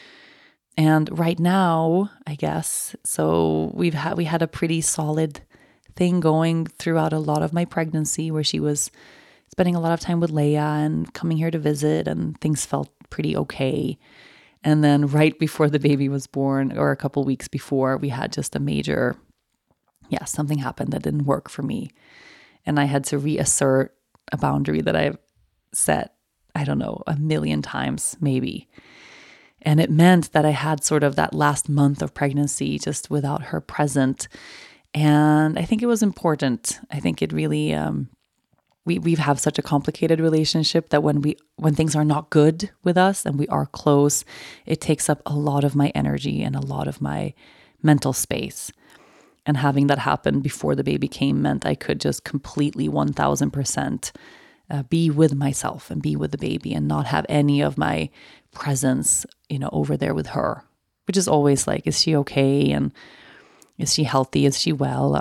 And right now, I guess, so we had a pretty solid thing going throughout a lot of my pregnancy, where she was spending a lot of time with Leia and coming here to visit, and things felt pretty okay. And then right before the baby was born, or a couple weeks before, we had just a major, something happened that didn't work for me. And I had to reassert a boundary that I've set, I don't know, 1,000,000 times maybe. And it meant that I had sort of that last month of pregnancy just without her present. And I think it was important. I think it really, we have such a complicated relationship that when things are not good with us and we are close, it takes up a lot of my energy and a lot of my mental space. And having that happen before the baby came meant I could just completely 1,000% be with myself and be with the baby and not have any of my presence, over there with her, which is always like, is she okay? And is she healthy? Is she well?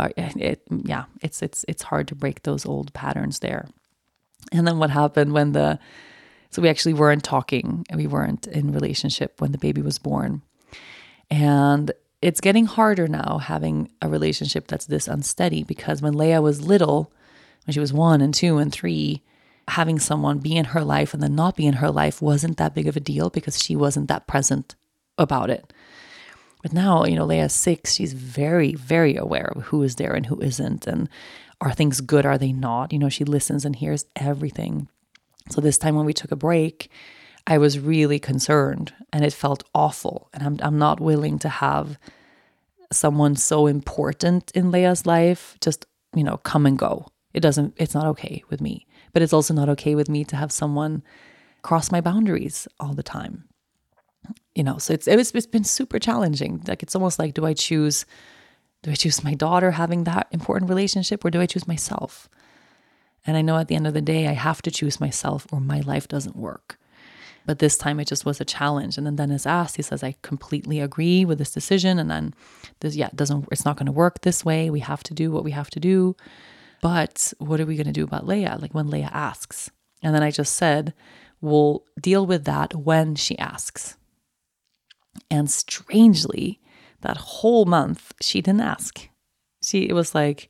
It's hard to break those old patterns there. And then what happened so we actually weren't talking and we weren't in relationship when the baby was born. And it's getting harder now having a relationship that's this unsteady, because when Leia was little, when she was 1 and 2 and 3, having someone be in her life and then not be in her life wasn't that big of a deal because she wasn't that present about it. But now, Leia's 6, she's very, very aware of who is there and who isn't. And are things good? Are they not? She listens and hears everything. So this time when we took a break, I was really concerned and it felt awful. And I'm not willing to have someone so important in Leia's life just, come and go. It's not okay with me. But it's also not okay with me to have someone cross my boundaries all the time. So it's been super challenging. Like, it's almost like, do I choose my daughter having that important relationship, or do I choose myself? And I know at the end of the day, I have to choose myself or my life doesn't work. But this time it just was a challenge. And then Dennis asked, he says, I completely agree with this decision. And then it's not going to work this way. We have to do what we have to do. But what are we going to do about Leia? Like, when Leia asks. And then I just said, we'll deal with that when she asks. And strangely, that whole month, she didn't ask. It was like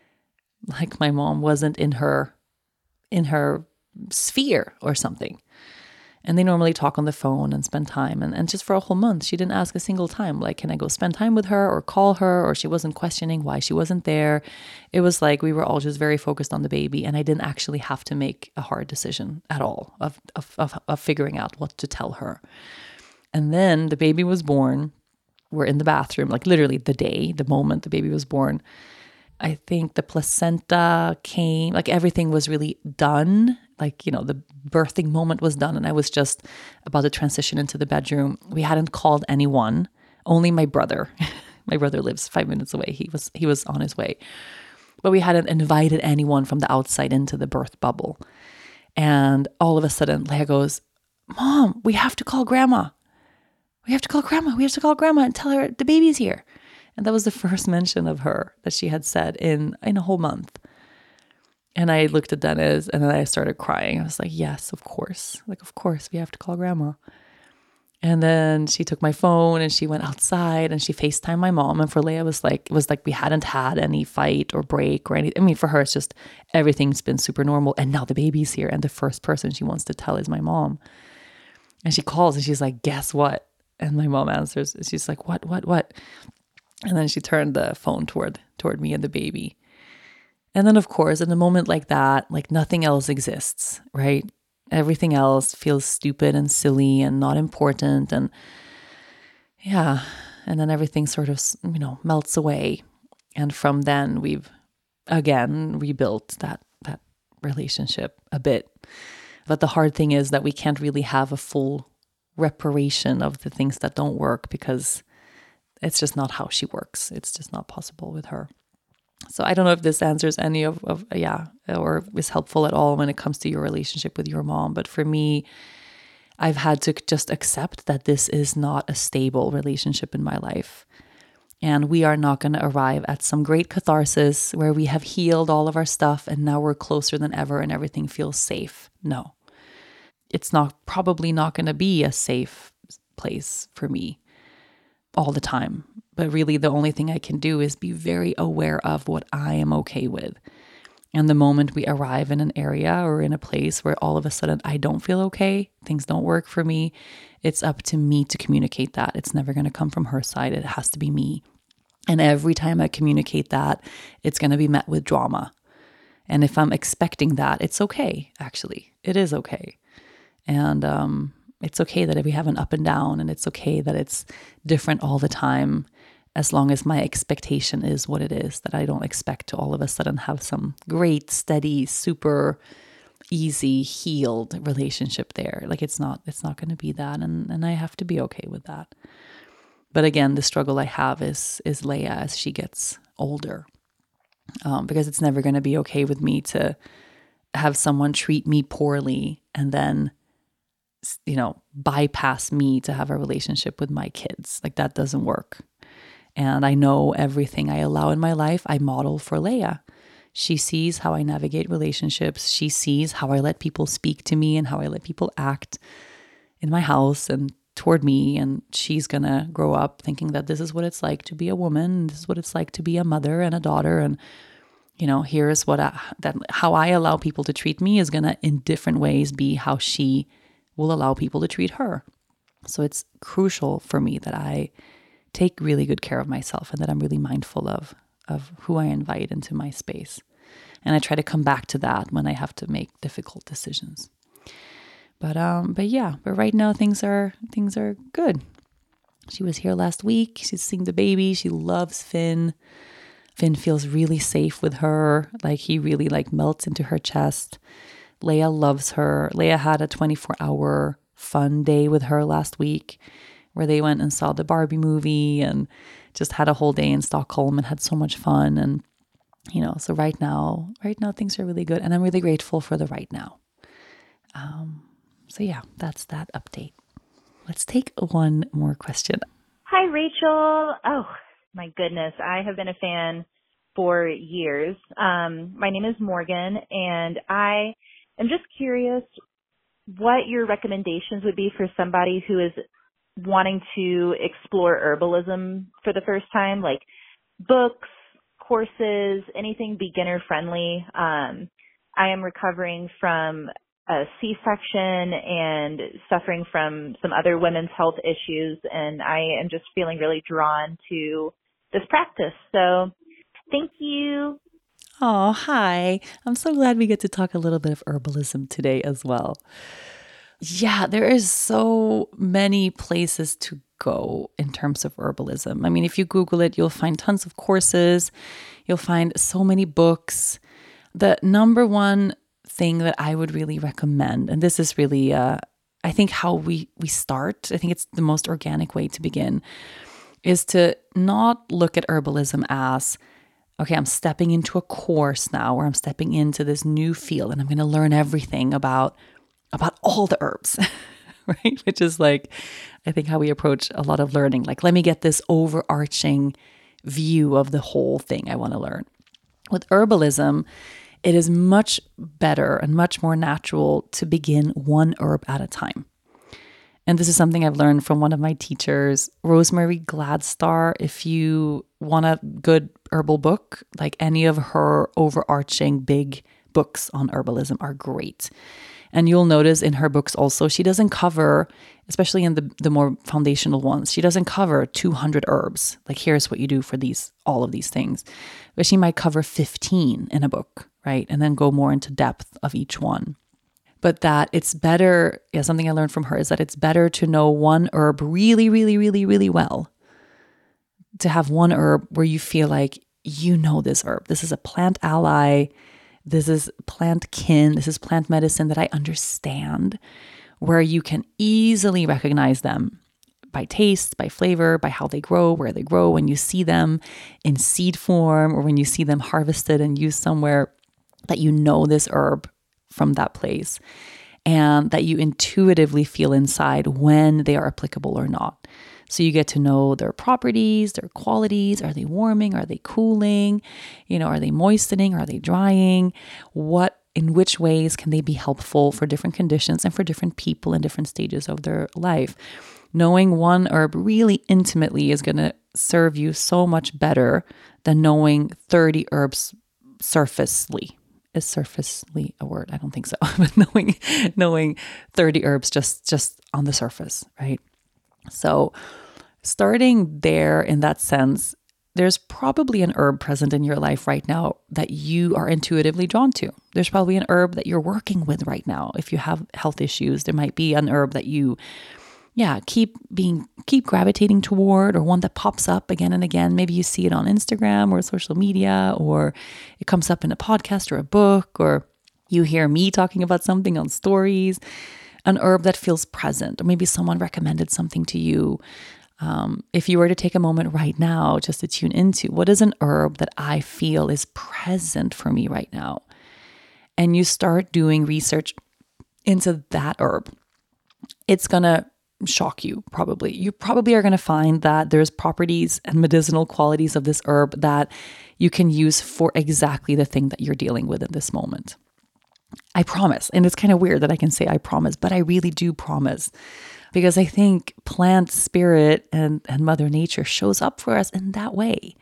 my mom wasn't in her sphere or something. And they normally talk on the phone and spend time. And just for a whole month, she didn't ask a single time, like, can I go spend time with her or call her? Or she wasn't questioning why she wasn't there. It was like we were all just very focused on the baby. And I didn't actually have to make a hard decision at all of figuring out what to tell her. And then the baby was born. We're in the bathroom, like literally the moment the baby was born. I think the placenta came, like everything was really done. Like, the birthing moment was done and I was just about to transition into the bedroom. We hadn't called anyone, only my brother. My brother lives 5 minutes away. He was on his way. But we hadn't invited anyone from the outside into the birth bubble. And all of a sudden, Leia goes, Mom, we have to call Grandma. We have to call Grandma and tell her the baby's here. And that was the first mention of her that she had said in a whole month. And I looked at Dennis and then I started crying. I was like, yes, of course. Like, of course, we have to call grandma. And then she took my phone and she went outside and she FaceTimed my mom. And for Leia, it was like we hadn't had any fight or break or anything. I mean, for her, it's just everything's been super normal. And now the baby's here. And the first person she wants to tell is my mom. And she calls and she's like, guess what? And my mom answers. She's like, what? And then she turned the phone toward me and the baby. And then, of course, in a moment like that, like nothing else exists, right? Everything else feels stupid and silly and not important. And yeah, and then everything sort of, melts away. And from then, we've again rebuilt that relationship a bit. But the hard thing is that we can't really have a full reparation of the things that don't work because it's just not how she works. It's just not possible with her. So I don't know if this answers any of or is helpful at all when it comes to your relationship with your mom. But for me, I've had to just accept that this is not a stable relationship in my life. And we are not going to arrive at some great catharsis where we have healed all of our stuff and now we're closer than ever and everything feels safe. No, it's probably not going to be a safe place for me all the time. But really the only thing I can do is be very aware of what I am okay with. And the moment we arrive in an area or in a place where all of a sudden I don't feel okay, things don't work for me, it's up to me to communicate that. It's never going to come from her side. It has to be me. And every time I communicate that, it's going to be met with drama. And if I'm expecting that, it's okay, actually. It is okay. And it's okay that we have an up and down, and it's okay that it's different all the time, as long as my expectation is what it is, that I don't expect to all of a sudden have some great, steady, super easy, healed relationship there. Like it's not going to be that. And I have to be okay with that. But again, the struggle I have is Leia as she gets older, because it's never going to be okay with me to have someone treat me poorly and then, bypass me to have a relationship with my kids. Like that doesn't work. And I know everything I allow in my life, I model for Leia. She sees how I navigate relationships. She sees how I let people speak to me and how I let people act in my house and toward me. And she's going to grow up thinking that this is what it's like to be a woman. This is what it's like to be a mother and a daughter. And, here's how I allow people to treat me is going to, in different ways, be how she will allow people to treat her. So it's crucial for me that I take really good care of myself and that I'm really mindful of who I invite into my space. And I try to come back to that when I have to make difficult decisions. But right now things are good. She was here last week. She's seeing the baby. She loves Finn. Finn feels really safe with her. Like he really melts into her chest. Leia loves her. Leia had a 24-hour fun day with her last week, where they went and saw the Barbie movie and just had a whole day in Stockholm and had so much fun. And, so right now things are really good. And I'm really grateful for the right now. That's that update. Let's take one more question. Hi, Rachel. Oh, my goodness. I have been a fan for years. My name is Morgan, and I am just curious what your recommendations would be for somebody who is wanting to explore herbalism for the first time, like books, courses, anything beginner friendly. I am recovering from a C-section and suffering from some other women's health issues, and I am just feeling really drawn to this practice. So thank you. Oh, hi. I'm so glad we get to talk a little bit of herbalism today as well. Yeah, there is so many places to go in terms of herbalism. I mean, if you Google it, you'll find tons of courses. You'll find so many books. The number one thing that I would really recommend, and this is really, I think how we start, I think it's the most organic way to begin, is to not look at herbalism as, okay, I'm stepping into a course now, or I'm stepping into this new field and I'm going to learn everything about all the herbs, right? Which is I think how we approach a lot of learning. Let me get this overarching view of the whole thing I want to learn. With herbalism, it is much better and much more natural to begin one herb at a time. And this is something I've learned from one of my teachers, Rosemary Gladstar. If you want a good herbal book, like any of her overarching big books on herbalism are great. And you'll notice in her books also, she doesn't cover, especially in the more foundational ones, she doesn't cover 200 herbs. Like, here's what you do for all of these things. But she might cover 15 in a book, right? And then go more into depth of each one. But that it's better, something I learned from her is that it's better to know one herb really, really, really, really well. To have one herb where you feel like you know this herb. This is a plant ally. This is plant kin. This is plant medicine that I understand, where you can easily recognize them by taste, by flavor, by how they grow, where they grow, when you see them in seed form or when you see them harvested and used somewhere, that you know this herb from that place, and that you intuitively feel inside when they are applicable or not. So you get to know their properties, their qualities. Are they warming? Are they cooling? Are they moistening? Are they drying? In which ways can they be helpful for different conditions and for different people in different stages of their life? Knowing one herb really intimately is going to serve you so much better than knowing 30 herbs surfacely. Is surfacely a word? I don't think so. But knowing 30 herbs just on the surface, right? So starting there in that sense, there's probably an herb present in your life right now that you are intuitively drawn to. There's probably an herb that you're working with right now. If you have health issues, there might be an herb that you keep gravitating toward, or one that pops up again and again. Maybe you see it on Instagram or social media, or it comes up in a podcast or a book, or you hear me talking about something on stories, an herb that feels present, or maybe someone recommended something to you. If you were to take a moment right now just to tune into, what is an herb that I feel is present for me right now? And you start doing research into that herb, it's going to shock you probably. You probably are going to find that there's properties and medicinal qualities of this herb that you can use for exactly the thing that you're dealing with in this moment. I promise. And it's kind of weird that I can say I promise, but I really do promise. Because I think plant spirit and Mother Nature shows up for us in that way.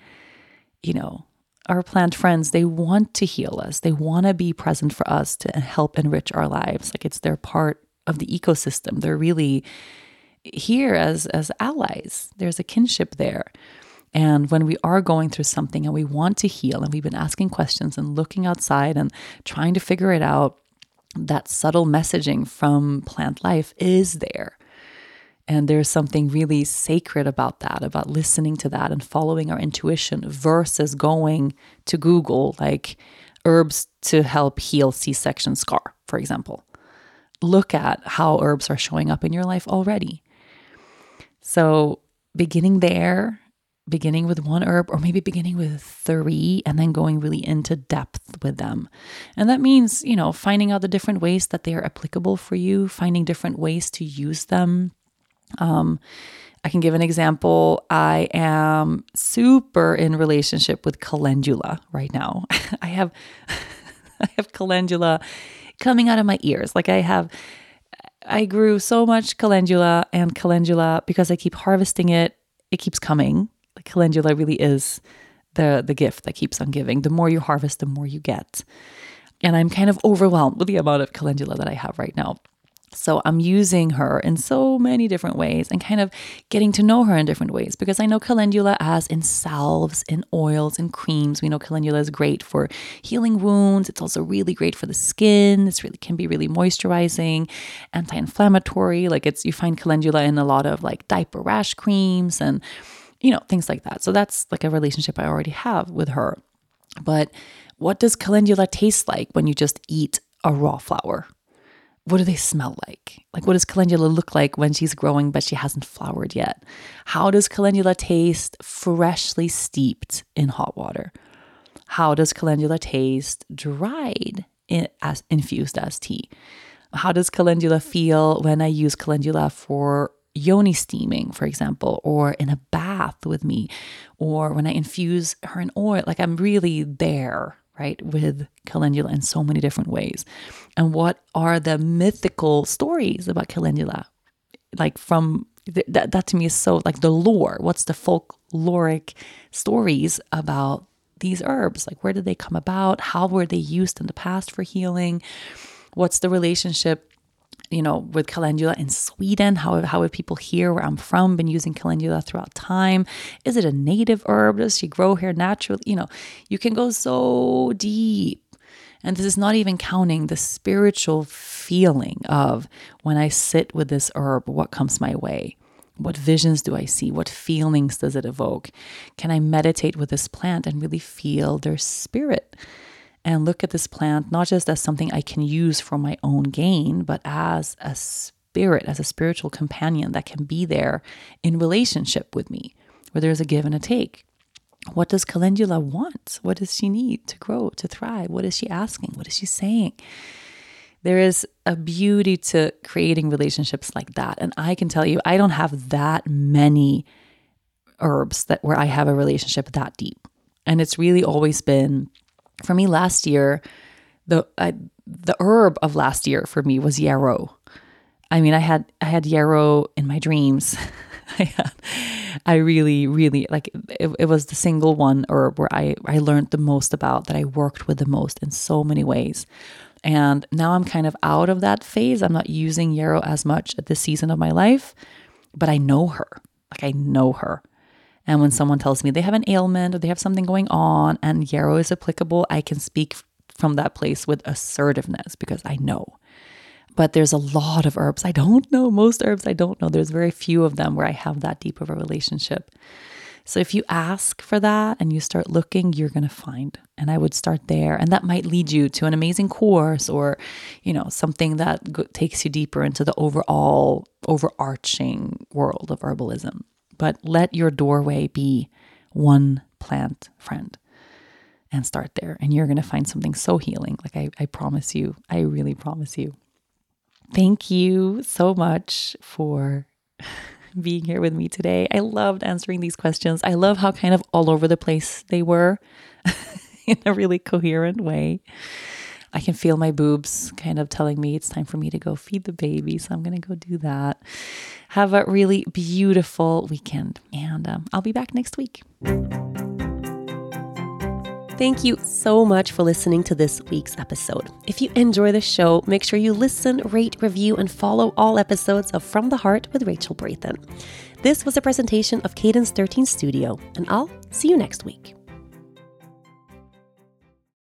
Our plant friends, they want to heal us. They want to be present for us to help enrich our lives. Like, it's their part of the ecosystem. They're really here as allies. There's a kinship there. And when we are going through something and we want to heal, and we've been asking questions and looking outside and trying to figure it out, that subtle messaging from plant life is there. And there's something really sacred about that, about listening to that and following our intuition versus going to Google, like herbs to help heal C-section scar, for example. Look at how herbs are showing up in your life already. So beginning with one herb, or maybe beginning with 3 and then going really into depth with them. And that means, finding out the different ways that they are applicable for you, finding different ways to use them. I can give an example. I am super in relationship with calendula right now. I have calendula coming out of my ears. Like I grew so much calendula because I keep harvesting it. It keeps coming. Like, calendula really is the gift that keeps on giving. The more you harvest, the more you get. And I'm kind of overwhelmed with the amount of calendula that I have right now. So I'm using her in so many different ways and kind of getting to know her in different ways, because I know calendula as in salves, in oils, in creams. We know calendula is great for healing wounds. It's also really great for the skin. This really can be really moisturizing, anti-inflammatory. Like, you find calendula in a lot of like diaper rash creams and, things like that. So that's like a relationship I already have with her. But what does calendula taste like when you just eat a raw flower? What do they smell like? Like, what does calendula look like when she's growing but she hasn't flowered yet? How does calendula taste freshly steeped in hot water? How does calendula taste dried as infused as tea? How does calendula feel when I use calendula for yoni steaming, for example, or in a bath with me, or when I infuse her in oil? Like, I'm really there, right, with calendula in so many different ways. And what are the mythical stories about calendula? Like from that to me is so like the lore. What's the folkloric stories about these herbs? Like, where did they come about? How were they used in the past for healing? What's the relationship, with calendula in Sweden? How have people here where I'm from been using calendula throughout time? Is it a native herb? Does she grow here naturally? You can go so deep. And this is not even counting the spiritual feeling of when I sit with this herb, what comes my way? What visions do I see? What feelings does it evoke? Can I meditate with this plant and really feel their spirit? And look at this plant not just as something I can use for my own gain, but as a spirit, as a spiritual companion that can be there in relationship with me, where there's a give and a take. What does calendula want? What does she need to grow, to thrive? What is she asking? What is she saying? There is a beauty to creating relationships like that. And I can tell you, I don't have that many herbs where I have a relationship that deep. And it's really always been, for me last year, the herb of last year for me was yarrow. I mean, I had yarrow in my dreams. I really, really, like, it was the single one herb where I learned the most about, that I worked with the most in so many ways. And now I'm kind of out of that phase. I'm not using yarrow as much at this season of my life, but I know her. Like, I know her. And when someone tells me they have an ailment or they have something going on and yarrow is applicable, I can speak from that place with assertiveness because I know. But there's a lot of herbs I don't know. Most herbs I don't know. There's very few of them where I have that deep of a relationship. So if you ask for that and you start looking, you're going to find. And I would start there. And that might lead you to an amazing course or, something that takes you deeper into the overall overarching world of herbalism. But let your doorway be one plant friend and start there. And you're going to find something so healing. Like I promise you, I really promise you. Thank you so much for being here with me today. I loved answering these questions. I love how kind of all over the place they were in a really coherent way. I can feel my boobs kind of telling me it's time for me to go feed the baby. So I'm going to go do that. Have a really beautiful weekend. And I'll be back next week. Thank you so much for listening to this week's episode. If you enjoy the show, make sure you listen, rate, review, and follow all episodes of From the Heart with Rachel Brathen. This was a presentation of Cadence 13 Studio, and I'll see you next week.